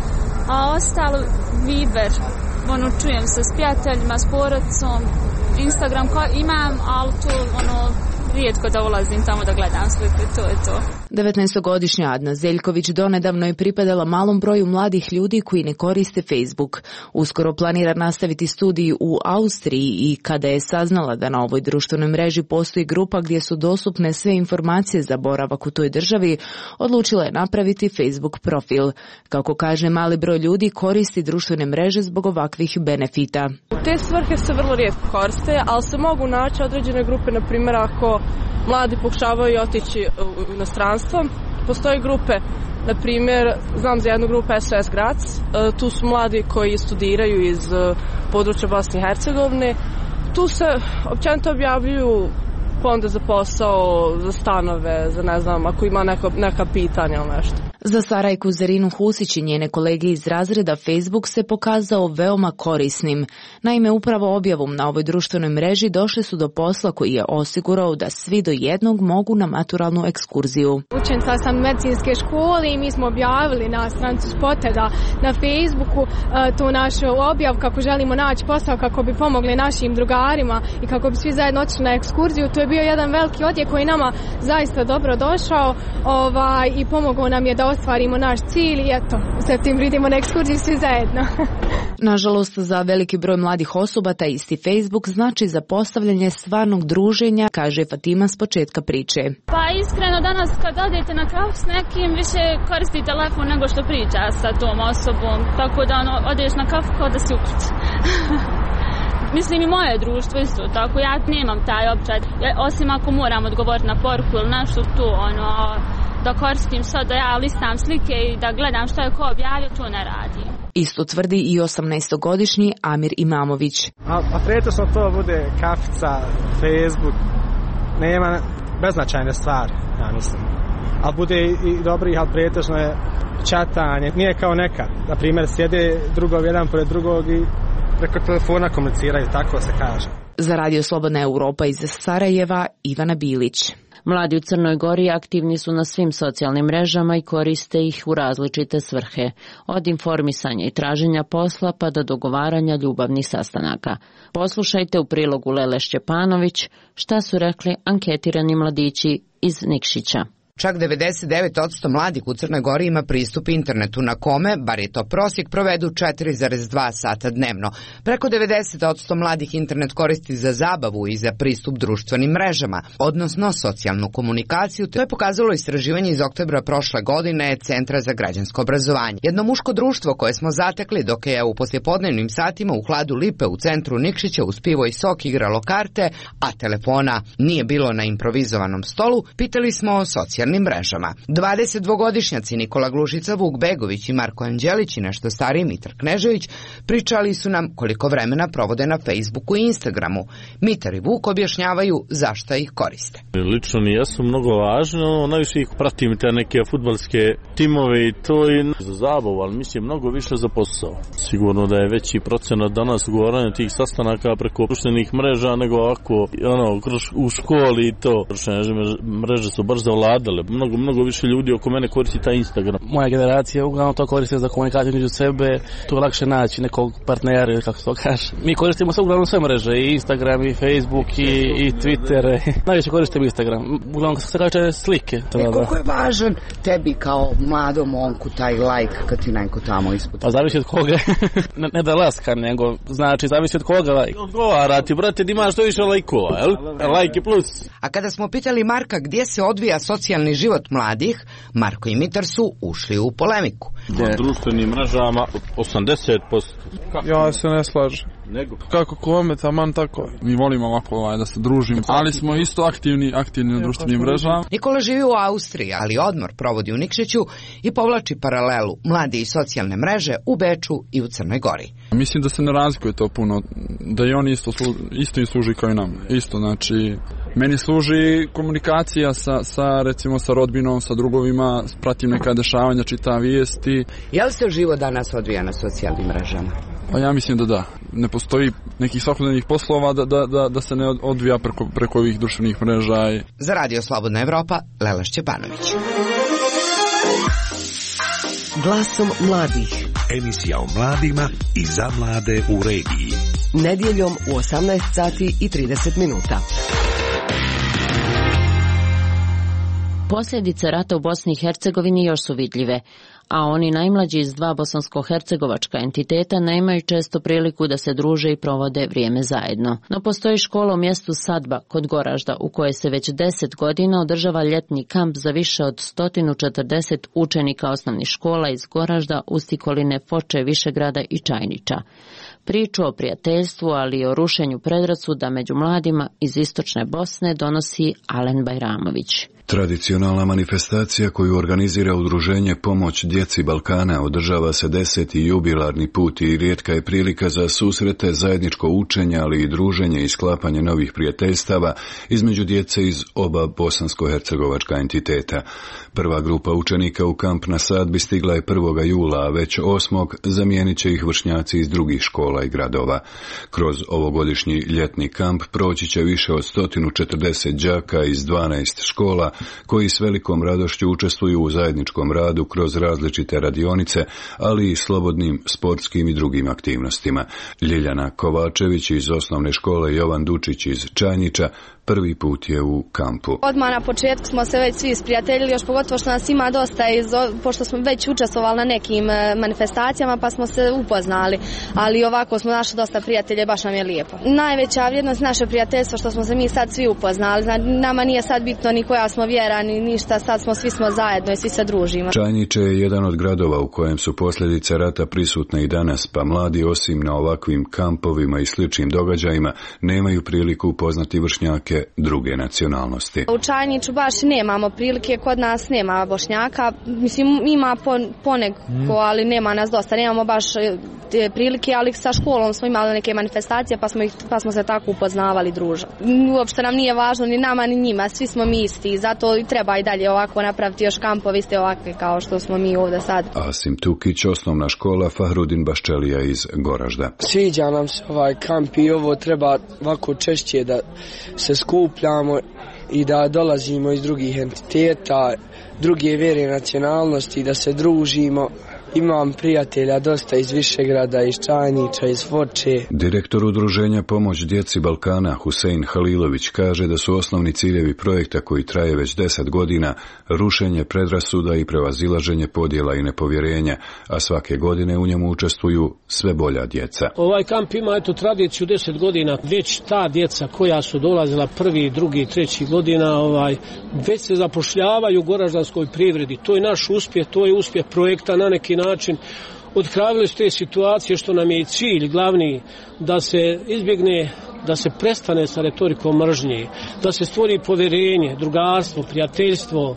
A ostalo Viber, ono, čujem se s prijateljima, s porodicom, Instagram imam, ali to ono, rijetko da ulazim tamo da gledam slike, to je to. devetnaestogodišnja Adna Zeljković donedavno je pripadala malom broju mladih ljudi koji ne koriste Facebook. Uskoro planira nastaviti studij u Austriji i kada je saznala da na ovoj društvenoj mreži postoji grupa gdje su dostupne sve informacije za boravak u toj državi, odlučila je napraviti Facebook profil. Kako kaže, mali broj ljudi koristi društvene mreže zbog ovakvih benefita. Te svrhe se vrlo rijetko koriste, ali se mogu naći određene grupe, na primjer ako mladi pokušavaju otići u inostranstvo. Postoje grupe, na primjer, znam za jednu grupu S O S Grac, tu su mladi koji studiraju iz područja Bosne i Hercegovine. Tu se općenito objavljuju fonde za posao, za stanove, za ne znam, ako ima neka, neka pitanja ili nešto. Za Sarajku Zerinu Husić i njene kolege iz razreda Facebook se pokazao veoma korisnim. Naime, upravo objavom na ovoj društvenoj mreži došli su do posla koji je osigurao da svi do jednog mogu na maturalnu ekskurziju. Učenica sam medicinske škole i mi smo objavili na stranicu Spoteda na Facebooku tu našu objav kako želimo naći posao, kako bi pomogli našim drugarima i kako bi svi zajedno otišli na ekskurziju. To je bio jedan veliki odjek koji nama zaista dobro došao ovaj, i pomogao nam je da ostvarimo naš cilj i eto, s tim vidimo na ekskurziji svi zajedno. Nažalost, za veliki broj mladih osoba taj isti Facebook znači za postavljanje stvarnog druženja, kaže Fatima s početka priče. Pa iskreno danas kad odete na kafu s nekim više koristi telefon nego što priča sa tom osobom, tako da ono, odeš na kafu kao da si uključ. Mislim i moje društvo isto tako, ja nemam taj običaj, osim ako moram odgovoriti na poruku ili nešto tu, ono, da koristim sad da ja listam slike i da gledam što je ko objavio, to ne radim. Isto tvrdi i osamnaestogodišnji Amir Imamović. A, a pretešno to bude kafica, Facebook, nema beznačajne stvari, ja mislim. Ali bude i dobrih, ali pretešno je čatanje, nije kao nekad. Na primjer, sjede drugog jedan pored drugog i preko telefona komuniciraju, tako se kaže. Za Radio Slobodna Europa iz Sarajeva, Ivana Bilić. Mladi u Crnoj Gori aktivni su na svim socijalnim mrežama i koriste ih u različite svrhe, od informisanja i traženja posla pa do dogovaranja ljubavnih sastanaka. Poslušajte u prilogu Lele Šćepanović šta su rekli anketirani mladići iz Nikšića. Čak devedeset devet posto mladih u Crnoj Gori ima pristup internetu na kome, bar je to prosjek, provedu četiri zarez dva sata dnevno. Preko devedeset posto mladih internet koristi za zabavu i za pristup društvenim mrežama, odnosno socijalnu komunikaciju. To je pokazalo istraživanje iz oktobra prošle godine Centra za građansko obrazovanje. Jedno muško društvo koje smo zatekli dok je u poslijepodnevnim satima u hladu Lipe u centru Nikšića uz pivo i sok igralo karte, a telefona nije bilo na improvizovanom stolu, pitali smo o socijalnim mrežama. dvadesetdvogodišnjaci Nikola Glušica, Vuk Begović i Marko Anđelić i nešto stariji Mitar Knežević pričali su nam koliko vremena provode na Facebooku i Instagramu. Mitar i Vuk objašnjavaju zašto ih koriste. Lično mi jesu mnogo važno, najviše ih pratim te neke fudbalske timove i to i za zabavu, ali mislim mnogo više za posao. Sigurno da je veći procenat danas ugovaranja tih sastanaka preko društvenih mreža nego ovako ono, u školi i to. Društvene mreže su brzo zavladale. Mnogo, mnogo više ljudi oko mene koristi taj Instagram. Moja generacija uglavnom to koriste za komunikaciju među sebe, tu je lakše naći nekog partnera ili kako se to kaže. Mi koristimo sve uglavnom sve mreže, i Instagram, i Facebook, i, i Twitter. Najviše koristim Instagram. Uglavnom kako se kaže slike. E, koliko je važan tebi kao mladom momku taj like kad ti neko tamo isputi? Pa zavisi od koga. ne, ne da laska, nego znači zavisi od koga like. Odgovara ti, brate, da imaš što više lajkova, jel? Like plus. A kada smo pitali Marka gdje se odvija socijalni život mladih, Marko i Mitar su ušli u polemiku. Na društvenim mrežama osamdeset posto. Ja se ne slažem. Nego? Kako kome, taman tako. Mi volimo ovako ovaj, da se družimo, ali smo isto aktivni, aktivni na društvenim mrežama. Nikola živi u Austriji, ali odmor provodi u Nikšiću i povlači paralelu mladi i socijalne mreže u Beču i u Crnoj Gori. Mislim da se ne razlikuje to puno, da i oni isto, isto im služi kao i nam. Isto, znači, Meni služi komunikacija sa, sa recimo sa rodbinom, sa drugovima, pratim neka dešavanja, čitam vijesti. Je li se život danas odvija na socijalnim mrežama? Pa ja mislim da da. Ne postoji nekih svakodnevnih poslova da, da, da, da se ne odvija preko, preko ovih društvenih mreža. Za Radio Slobodna Evropa, Lela Šćepanović. Glasom mladih. Emisija o mladima i za mlade u regiji. Nedjeljom u osamnaest sati i trideset minuta. Posljedice rata u Bosni i Hercegovini još su vidljive, a oni najmlađi iz dva bosansko-hercegovačka entiteta nemaju često priliku da se druže i provode vrijeme zajedno. No postoji škola u mjestu Sadba kod Goražda u kojoj se već deset godina održava ljetni kamp za više od sto četrdeset učenika osnovnih škola iz Goražda, Ustikoline, Foče, Višegrada i Čajnića. Priču o prijateljstvu, ali i o rušenju predrasuda među mladima iz istočne Bosne donosi Alen Bajramović. Tradicionalna manifestacija koju organizira udruženje Pomoć djeci Balkana održava se deseti jubilarni put i rijetka je prilika za susrete, zajedničko učenje, ali i druženje i sklapanje novih prijateljstava između djece iz oba bosansko-hercegovačka entiteta. Prva grupa učenika u kamp na Sadbi stigla je prvog jula, a već osmog zamijenit će ih vršnjaci iz drugih škola i gradova. Kroz ovogodišnji ljetni kamp proći će više od sto četrdeset đaka iz dvanaest škola koji s velikom radošću učestvuju u zajedničkom radu kroz različite radionice, ali i slobodnim sportskim i drugim aktivnostima. Ljiljana Kovačević iz osnovne škole Jovan Dučić iz Čajnića prvi put je u kampu. Odmah na početku smo se već svi sprijateljili, još pogotovo što nas ima dosta, iz, pošto smo već učestvovali na nekim manifestacijama pa smo se upoznali, ali ovako smo našli dosta prijatelje, baš nam je lijepo. Najveća vrijednost naše prijateljstva što smo se mi sad svi upoznali, znači, nama nije sad bitno ni koja smo vjera ni ništa, sad smo svi smo zajedno i svi se družimo. Čajniče je jedan od gradova u kojem su posljedice rata prisutne i danas, pa mladi osim na ovakvim kampovima i sličnim događajima nemaju priliku upoznati vršnjake druge nacionalnosti. U Čajniću baš nemamo prilike, kod nas nema Bošnjaka, mislim ima poneko, ali nema nas dosta, nemamo baš te prilike, ali sa školom smo imali neke manifestacije pa smo, ih, pa smo se tako upoznavali, družili. Uopšte nam nije važno ni nama ni njima, svi smo mi isti, zato i treba i dalje ovako napraviti još kampovi iste ovakve kao što smo mi ovdje sad. Asim Tukić, osnovna škola Fahrudin Baščelija iz Goražda. Sviđa nam se ovaj kamp i ovo treba ovako češće da se skupljamo i da dolazimo iz drugih entiteta, druge vjere nacionalnosti, da se družimo. Imam prijatelja dosta iz Višegrada, iz Čajnića, iz Foče. Direktor udruženja Pomoć djeci Balkana Husein Halilović kaže da su osnovni ciljevi projekta koji traje već deset godina rušenje predrasuda i prevazilaženje podjela i nepovjerenja, a svake godine u njemu učestvuju sve bolja djeca. Ovaj kamp ima eto tradiciju deset godina, već ta djeca koja su dolazila prvi, drugi, treći godina, ovaj, već se zapošljavaju u goraždanskoj privredi. To je naš uspjeh, to je uspjeh projekta na neki način. Otkravili su te situacije što nam je i cilj glavni da se izbjegne, da se prestane sa retorikom mržnje, da se stvori povjerenje, drugarstvo, prijateljstvo,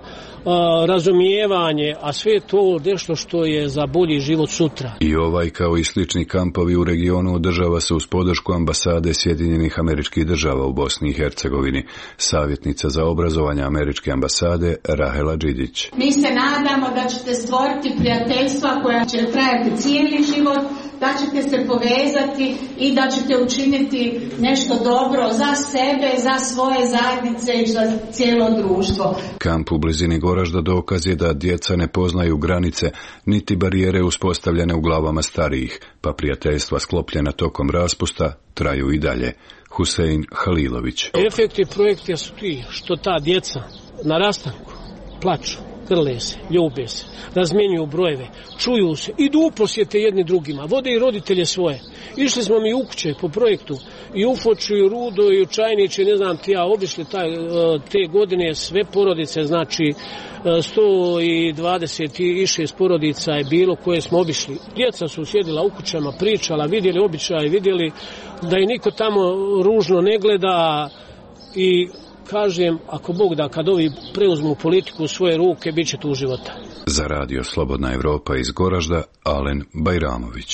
razumijevanje, a sve to nešto što je za bolji život sutra. I ovaj kao i slični kampovi u regionu održava se uz podršku ambasade Sjedinjenih Američkih Država u Bosni i Hercegovini. Savjetnica za obrazovanje Američke ambasade Rahela Đidić. Mi se nadamo da ćete stvoriti prijateljstva koja će trajati cijeli život, da ćete se povezati i da ćete učiniti nešto dobro za sebe, za svoje zajednice i za cijelo društvo. Kamp u blizini Goražda dokaz je da djeca ne poznaju granice niti barijere uspostavljene u glavama starijih, pa prijateljstva sklopljena tokom raspusta traju i dalje. Husein Halilović. Efekti projekta su ti što ta djeca na rastanku plaču, grle se, ljube se, razmjenjuju brojeve, čuju se, idu u posjete jedni drugima, vode i roditelje svoje. Išli smo mi u kuće po projektu i u Foču, i u Rudo, i u Čajniće, ne znam ti ja, obišli taj, te godine sve porodice, znači sto dvadeset šest porodica je bilo koje smo obišli. Djeca su sjedila u kućama, pričala, vidjeli običaje, vidjeli da je niko tamo ružno ne gleda i kažem, ako Bog da, kad ovi preuzmu politiku u svoje ruke, bit će tu života. Za Radio Slobodna Evropa iz Goražda, Alen Bajramović.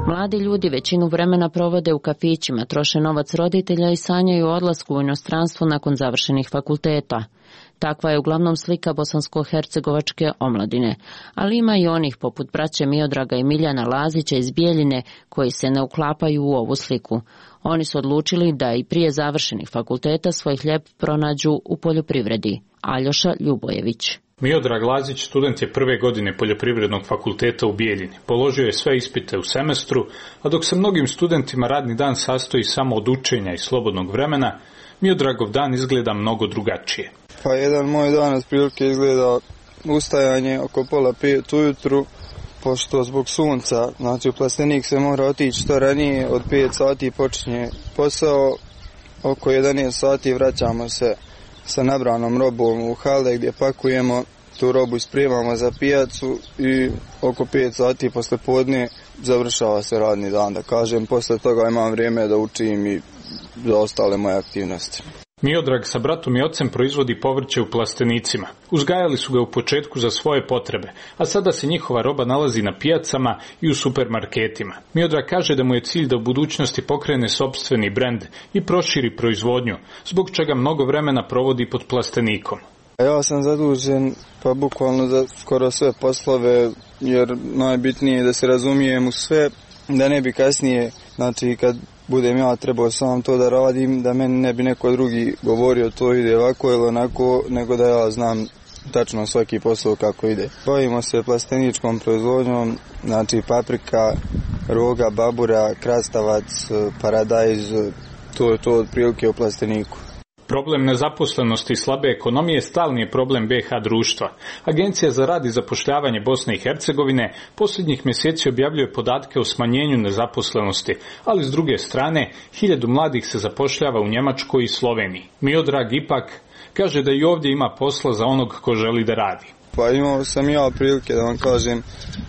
Mladi ljudi većinu vremena provode u kafićima, troše novac roditelja i sanjaju o odlasku u inostranstvo nakon završenih fakulteta. Takva je uglavnom slika bosansko-hercegovačke omladine, ali ima i onih poput braće Miodraga i Miljana Lazića iz Bijeljine koji se ne uklapaju u ovu sliku. Oni su odlučili da i prije završenih fakulteta svoj hljeb pronađu u poljoprivredi. Aljoša Ljubojević. Miodrag Lazić student je prve godine poljoprivrednog fakulteta u Bijeljini. Položio je sve ispite u semestru, a dok se mnogim studentima radni dan sastoji samo od učenja i slobodnog vremena, Miodragov dan izgleda mnogo drugačije. Pa jedan moj dan otprilike izgleda ustajanje oko pola pet ujutru, pošto zbog sunca, znači u plastenik se mora otići što ranije, od pet sati počinje posao, oko jedanaest sati vraćamo se sa nabranom robom u hale gdje pakujemo tu robu i spremamo za pijacu i oko pet sati posle podne završava se radni dan, da kažem, posle toga imam vrijeme da učim i za ostale moje aktivnosti. Miodrag sa bratom i ocem proizvodi povrće u plastenicima. Uzgajali su ga u početku za svoje potrebe, a sada se njihova roba nalazi na pijacama i u supermarketima. Miodrag kaže da mu je cilj da u budućnosti pokrene sopstveni brend i proširi proizvodnju, zbog čega mnogo vremena provodi pod plastenikom. Ja sam zadužen pa bukvalno za skoro sve poslove, jer najbitnije je da se razumijem u sve, da ne bi kasnije, znači kad budem ja trebao sam to da radim, da meni ne bi neko drugi govorio to ide ovako ili onako, nego da ja znam tačno svaki posao kako ide. Bavimo se plasteničkom proizvodnjom, znači paprika, roga, babura, krastavac, paradajz, to je to otprilike u plasteniku. Problem nezaposlenosti i slabe ekonomije stalni je problem be ha društva. Agencija za rad i zapošljavanje Bosne i Hercegovine posljednjih mjeseci objavljuje podatke o smanjenju nezaposlenosti, ali s druge strane, hiljadu mladih se zapošljava u Njemačkoj i Sloveniji. Miodrag ipak kaže da i ovdje ima posla za onog ko želi da radi. Pa imao sam ja prilike da vam kažem,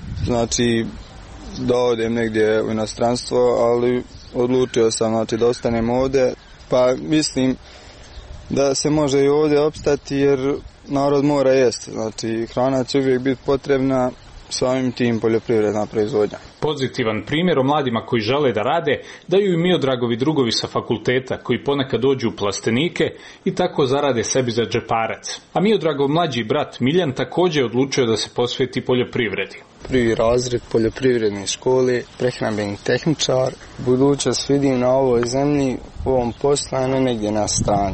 znači da odem negdje u inostranstvo, ali odlučio sam znači, da ostanem ovdje, pa mislim da se može i ovdje opstati jer narod mora jesti. Znači hrana će uvijek biti potrebna, samim tim poljoprivredna proizvodnja. Pozitivan primjer o mladima koji žele da rade daju i Miodragovi drugovi sa fakulteta koji ponekad dođu u plastenike i tako zarade sebi za džeparac. A Miodragov mlađi brat Miljan također odlučio da se posveti poljoprivredi. Prvi razred poljoprivredne škole, prehrambeni tehničar. Budućnost vidim na ovoj zemlji, u ovom poslu, a ne negdje na strani.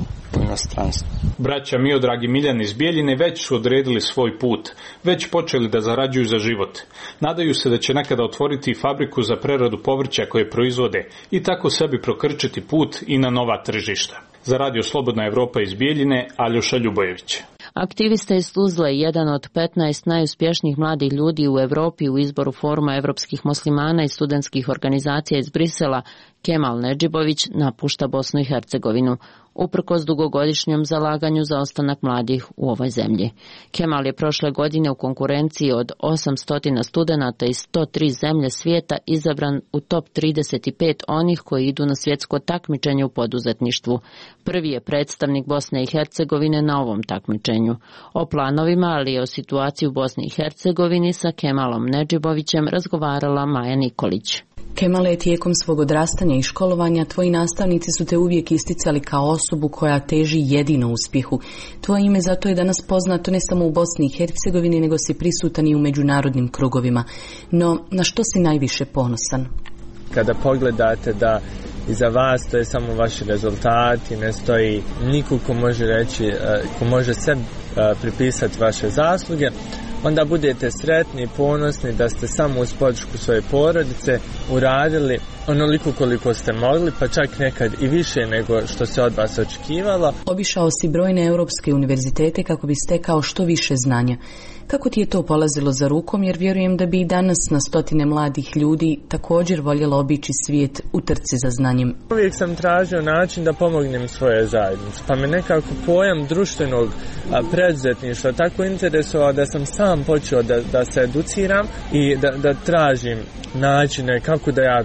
Braća Miodrag i Miljan iz Bijeljine već su odredili svoj put, već počeli da zarađuju za život. Nadaju se da će nekada otvoriti fabriku za preradu povrća koje proizvode i tako sebi prokrčiti put i na nova tržišta. Za Radio Slobodna Evropa iz Bijeljine, Aljoša Ljubojević. Aktivista iz Tuzle je jedan od petnaest najuspješnijih mladih ljudi u Evropi u izboru Foruma evropskih muslimana i studentskih organizacija iz Brisela. Kemal Nedžibović napušta Bosnu i Hercegovinu, uprkos dugogodišnjem zalaganju za ostanak mladih u ovoj zemlji. Kemal je prošle godine u konkurenciji od osamsto studenata iz sto tri zemlje svijeta izabran u top trideset pet onih koji idu na svjetsko takmičenje u poduzetništvu. Prvi je predstavnik Bosne i Hercegovine na ovom takmičenju. O planovima, ali i o situaciji u Bosni i Hercegovini sa Kemalom Nedžibovićem razgovarala Maja Nikolić. Kemale, tijekom svog odrastanja i školovanja tvoji nastavnici su te uvijek isticali kao osobu koja teži jedino uspjehu. Tvoje ime zato je danas poznato ne samo u Bosni i Hercegovini, nego si prisutan i u međunarodnim krugovima. No, na što si najviše ponosan? Kada pogledate da iza vas to je samo vaši rezultati, ne stoji niko ko može reći, ko može sebi pripisati vaše zasluge, onda budete sretni i ponosni da ste samo uz podršku svoje porodice uradili onoliko koliko ste mogli, pa čak nekad i više nego što se od vas očekivalo. Obišao si brojne europske univerzitete kako bi stekao što više znanja. Kako ti je to polazilo za rukom, jer vjerujem da bi i danas na stotine mladih ljudi također voljelo obići svijet u trci za znanjem. Uvijek sam tražio način da pomognem svoje zajednice, pa me nekako pojam društvenog preduzetništva tako interesovao da sam sam počeo da, da se educiram i da, da tražim načine kako da ja to dođem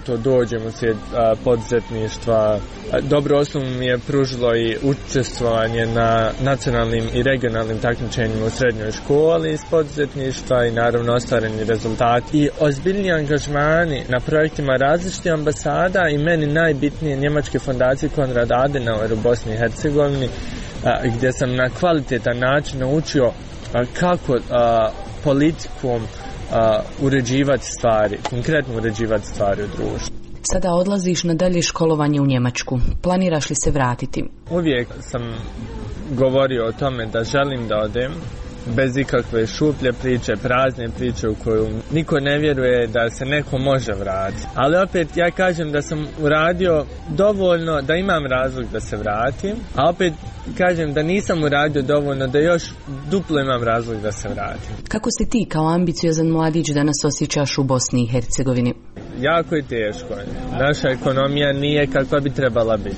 uđem u svijet a, poduzetništva. A, dobro osnovu mi je pružilo i učestvovanje na nacionalnim i regionalnim takmičenjima u srednjoj školi iz poduzetništva i naravno ostvareni rezultati i ozbiljni angažmani na projektima različitih ambasada i meni najbitnije njemačke fondacije Konrad Adenauer u Bosni i Hercegovini, a, gdje sam na kvalitetan način naučio a, kako a, politikom a, uređivati stvari, konkretno uređivati stvari u društvu. Sada odlaziš na dalje školovanje u Njemačku. Planiraš li se vratiti? Uvijek sam govorio o tome da želim da odem, bez ikakve šuplje priče, prazne priče u koju niko ne vjeruje da se neko može vratiti. Ali opet ja kažem da sam uradio dovoljno da imam razlog da se vratim, a opet kažem da nisam uradio dovoljno da još duplo imam razlog da se vratim. Kako se ti kao ambiciozan mladić danas osjećaš u Bosni i Hercegovini? Jako je teško. Naša ekonomija nije kakva bi trebala biti.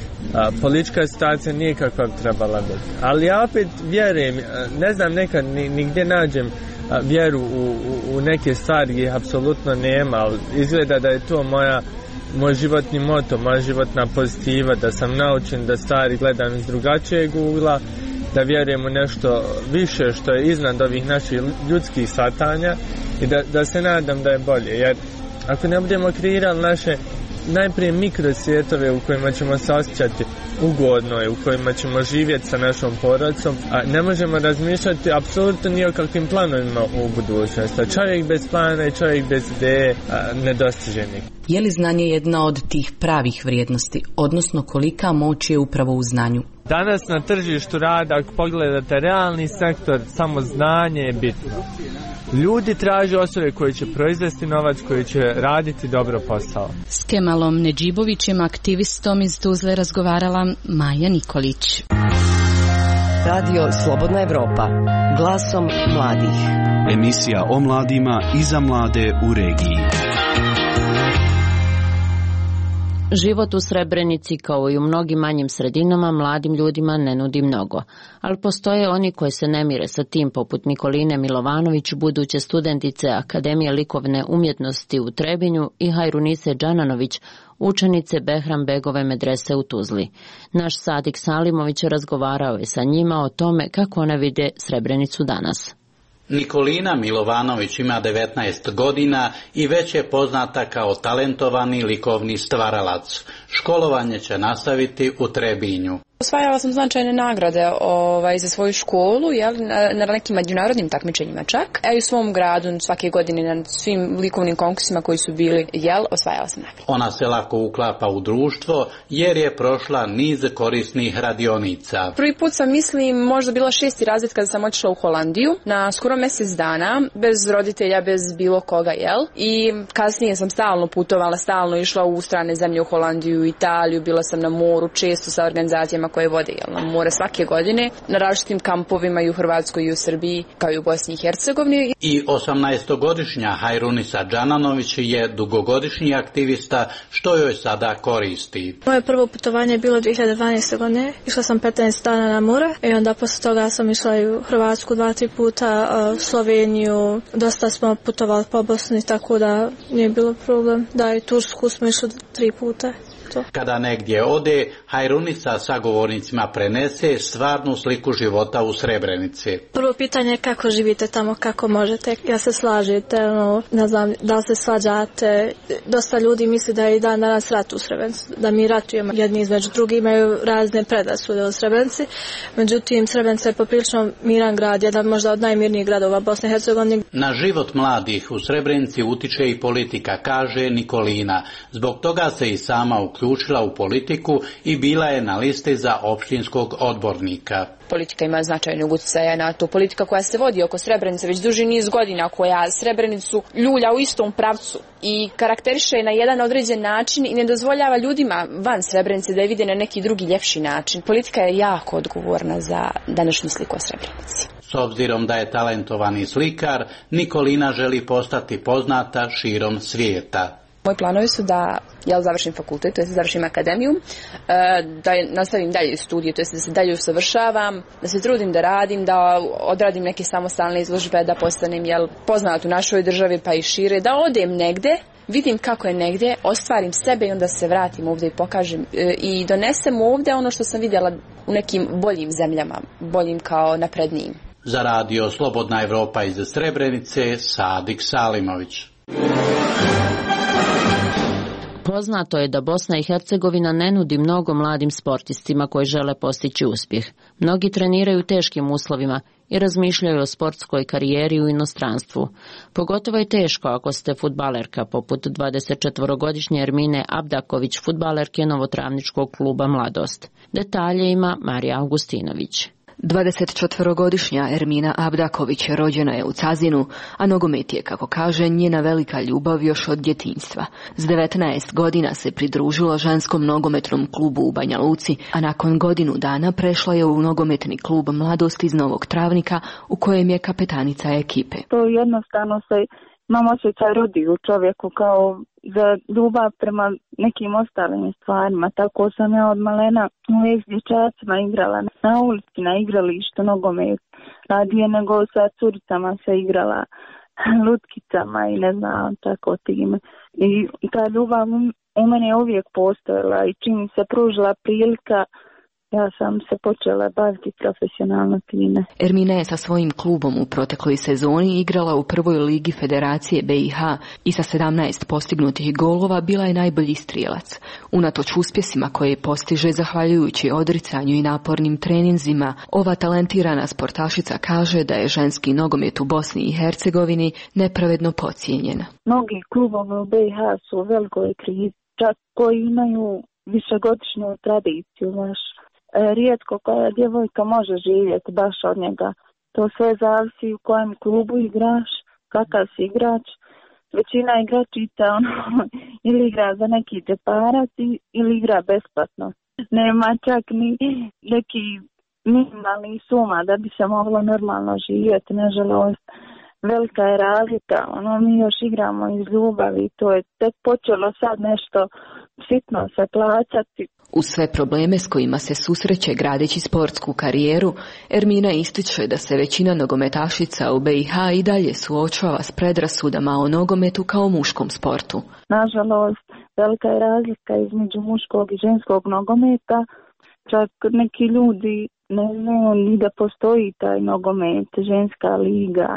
A, politička situacija nije kakva bi trebala biti. Ali ja opet vjerujem, ne znam nekad ni, ni gdje nađem a, vjeru u, u, u neke stvari gdje apsolutno nema, ali izgleda da je to moja, moj životni moto, moja životna pozitiva, da sam naučen da stvari gledam iz drugačijeg ugla, da vjerujem u nešto više što je iznad ovih naših ljudskih shvatanja i da, da se nadam da je bolje. Jer ako ne budemo kreirali naše najprije mikrosvjetove u kojima ćemo se osjećati ugodno i u kojima ćemo živjeti sa našom porodicom, a ne možemo razmišljati apsolutno ni o kakvim planovima u budućnosti. Čovjek bez plana i čovjek bez ideje nedostiženih. Je li znanje jedna od tih pravih vrijednosti, odnosno kolika moć je upravo u znanju? Danas na tržištu rada, ako pogledate realni sektor, samo znanje je bitno. Ljudi traže osobe koji će proizvesti novac, koji će raditi dobro posao. S Kemalom Nedžibovićem, aktivistom iz Tuzle, razgovarala Maja Nikolić. Radio Slobodna Evropa, glasom mladih. Emisija o mladima i za mlade u regiji. Život u Srebrenici, kao i u mnogim manjim sredinama, mladim ljudima ne nudi mnogo. Ali postoje oni koji se ne mire sa tim, poput Nikoline Milovanović, buduće studentice Akademije likovne umjetnosti u Trebinju, i Hajrunise Džananović, učenice Behram Begove medrese u Tuzli. Naš Sadik Salimović razgovarao je sa njima o tome kako one vide Srebrenicu danas. Nikolina Milovanović ima devetnaest godina i već je poznata kao talentovani likovni stvaralac. Školovanje će nastaviti u Trebinju. Osvajala sam značajne nagrade ovaj, za svoju školu, jel, na, na nekim međunarodnim takmičenjima čak. A i u svom gradu svake godine na svim likovnim konkursima koji su bili, jel, osvajala sam nagrade. Ona se lako uklapa u društvo jer je prošla niz korisnih radionica. Prvi put sam, mislim, možda bila šesti razred kada sam otišla u Holandiju na skoro mjesec dana, bez roditelja, bez bilo koga, jel. I kasnije sam stalno putovala, stalno išla u strane zemlje, u Holandiju, Italiju, bila sam na moru često sa organizacijama koje vode, jel, na more svake godine, na različitim kampovima i u Hrvatskoj i u Srbiji, kao i u Bosni i Hercegovini. I osamnaestogodišnja Hajrunisa Džananović je dugogodišnji aktivista, što joj sada koristi. Moje prvo putovanje je bilo dvije hiljade dvanaeste. godine. Išla sam petnaest dana na more i onda posle toga sam išla i u Hrvatsku dva, tri puta, Sloveniju, dosta smo putovali po Bosni, tako da nije bilo problem. Da, i Tursku smo išli tri puta. To. Kada negdje ode, Hajrunisa sagovornicima prenese stvarnu sliku života u Srebrenici. Prvo pitanje je kako živite tamo, kako možete, ja se slažete, no, ne znam da li se svađate. Dosta ljudi misli da je i dan danas rat u Srebrenici, da mi ratujemo jedni između drugi, imaju razne predrasude u Srebrenici. Međutim, Srebrenica je poprilično miran grad, jedan možda od najmirnijih gradova Bosne i Hercegovine. Na život mladih u Srebrenici utiče i politika, kaže Nikolina. Zbog toga se i sama uključila u politiku i bila je na listi za opštinskog odbornika. Politika ima značajnog utjecaja na to. Politika koja se vodi oko Srebrenice već duži niz godina, koja Srebrenicu ljulja u istom pravcu i karakteriše na jedan određen način i ne dozvoljava ljudima van Srebrenice da je vide na neki drugi ljepši način. Politika je jako odgovorna za današnju sliku o Srebrenici. S obzirom da je talentovani slikar, Nikolina želi postati poznata širom svijeta. Moji planovi su da ja završim fakultet, to jest da završim akademiju, da nastavim dalje studije, to jest da se dalje usavršavam, da se trudim da radim, da odradim neke samostalne izložbe, da postanem, jel, poznat u našoj državi pa i šire, da odem negde vidim kako je negdje, ostvarim sebe i onda se vratim ovdje i pokažem i donesem ovdje ono što sam vidjela u nekim boljim zemljama, boljim kao naprednijim. Za radio Slobodna Evropa iz Srebrenice, Sadik Salimović. Poznato je da Bosna i Hercegovina ne nudi mnogo mladim sportistima koji žele postići uspjeh. Mnogi treniraju u teškim uslovima i razmišljaju o sportskoj karijeri u inostranstvu. Pogotovo je teško ako ste fudbalerka, poput dvadesetčetvorogodišnje Ermine Abdaković, fudbalerke Novotravničkog kluba Mladost. Detalje ima Marija Augustinović. dvadesetčetvorogodišnja Ermina Abdaković rođena je u Cazinu, a nogomet je, kako kaže, njena velika ljubav još od djetinjstva. S devetnaest godina se pridružila ženskom nogometnom klubu u Banja Luci, a nakon godinu dana prešla je u nogometni klub Mladost iz Novog Travnika, u kojem je kapetanica ekipe. To jednostavno se imam osjećaj rodi u čovjeku kao za ljubav prema nekim ostalim stvarima. Tako sam ja od malena uvijek s dječacima igrala na ulici, na igralištu nogomet. Radije nego sa curicama se igrala lutkicama i ne znam, tako time. I ta ljubav u mene je uvijek postojala i čim se pružila prilika, ja sam se počela baviti profesionalno time. Ermina je sa svojim klubom u protekloj sezoni igrala u prvoj ligi Federacije B i H i sa sedamnaest postignutih golova bila je najbolji strijelac. Unatoč uspjesima koje postiže zahvaljujući odricanju i napornim treninzima, ova talentirana sportašica kaže da je ženski nogomet u Bosni i Hercegovini nepravedno podcijenjen. Mnogi klubovi u B i H su u velikoj krizi, čak koji imaju višegodišnju tradiciju baš. Rijetko koja djevojka može živjeti baš od njega. To sve zavisi u kojem klubu igraš, kakav si igrač. Većina igračica ono, ili igra za neki džeparac ili igra besplatno. Nema čak ni neki minimalni suma da bi se moglo normalno živjeti, nažalost. Velika je razlika, ono, mi još igramo iz ljubavi, to je tek počelo sad nešto sitno se plaćati. Uz sve probleme s kojima se susreće gradeći sportsku karijeru, Ermina ističe da se većina nogometašica u B i H i dalje suočava s predrasudama o nogometu kao muškom sportu. Nažalost, velika je razlika između muškog i ženskog nogometa, čak neki ljudi ne znaju ni da postoji taj nogomet, ženska liga.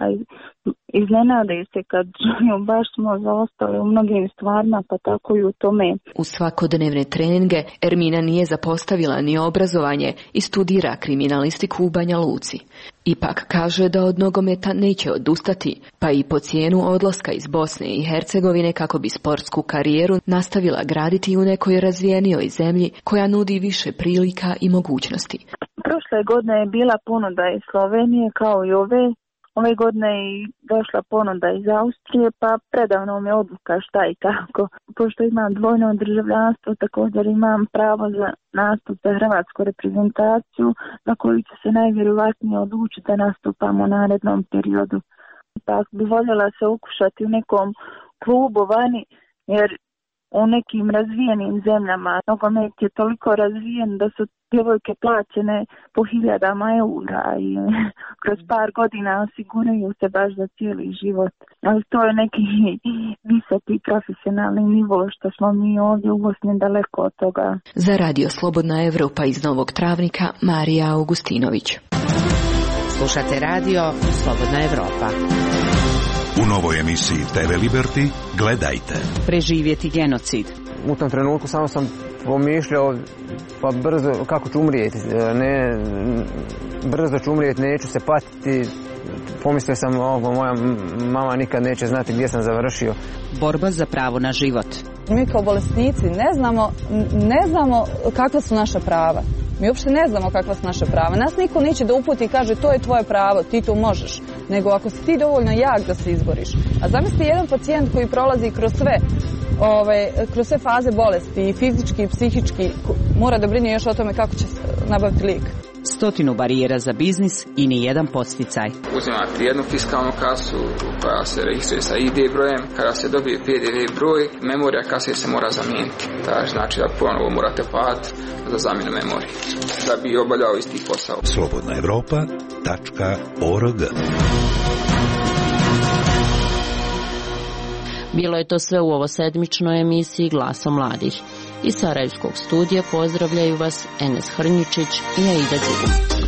Iznenade se kad baš smo zaostali u mnogim stvarima, pa tako i u tome. U svakodnevne treninge Ermina nije zapostavila ni obrazovanje i studira kriminalistiku u Banja Luci. Ipak kaže da od nogometa neće odustati, pa i po cijenu odlaska iz Bosne i Hercegovine kako bi sportsku karijeru nastavila graditi u nekoj razvijenijoj zemlji koja nudi više prilika i mogućnosti. Prošle godine je bila ponuda iz Slovenije kao i ove. Ove godine je došla ponuda iz Austrije, pa predavno mi je odluka šta i kako. Pošto imam dvojno državljanstvo, također imam pravo za nastup za hrvatsku reprezentaciju, na koju će se najvjerojatnije odlučiti da nastupam u narednom periodu. Pa bi voljela se ukušati u nekom klubu vani, jer u nekim razvijenim zemljama nogomet je toliko razvijen da su djevojke plaćene po hiljadama eura i kroz par godina osiguraju se baš za cijeli život. Ali to je neki visoki profesionalni nivo što smo mi ovdje u Bosni daleko od toga. Za radio Slobodna Evropa iz Novog Travnika, Marija Augustinović. Slušate radio Slobodna Evropa. U novoj emisiji T V Liberty gledajte. Preživjeti genocid. U tom trenutku samo sam pomišljao pa brzo kako ću umrijeti, ne, brzo ću umrijeti, neću se patiti. Pomislio sam, ovo, moja mama nikad neće znati gdje sam završio. Borba za pravo na život. Mi kao bolesnici ne znamo, ne znamo kakva su naša prava. Mi uopšte ne znamo kakva su naša prava. Nas niko neće da uputi i kaže to je tvoje pravo, ti to možeš. Nego ako si ti dovoljno jak da se izboriš. A zamisli jedan pacijent koji prolazi kroz sve, ove, kroz sve faze bolesti, i fizički i psihički, mora da brine još o tome kako će nabaviti lijek. Stotinu barijera za biznis i ni jedan podsticaj. Uzimate jednu fiskalnu kasu koja se registruje sa I D brojem. Kada se dobije P D V broj, memorija kase se mora zamijeniti. To znači da ponovo morate platiti za zamjenu memorije da bi obavljao isti posao. Slobodna Evropa tačka org. Bilo je to sve u ovosedmičnoj emisiji Glasa mladih. Iz Sarajevskog studija pozdravljaju vas Enes Hrnjičić i Aida Đugum.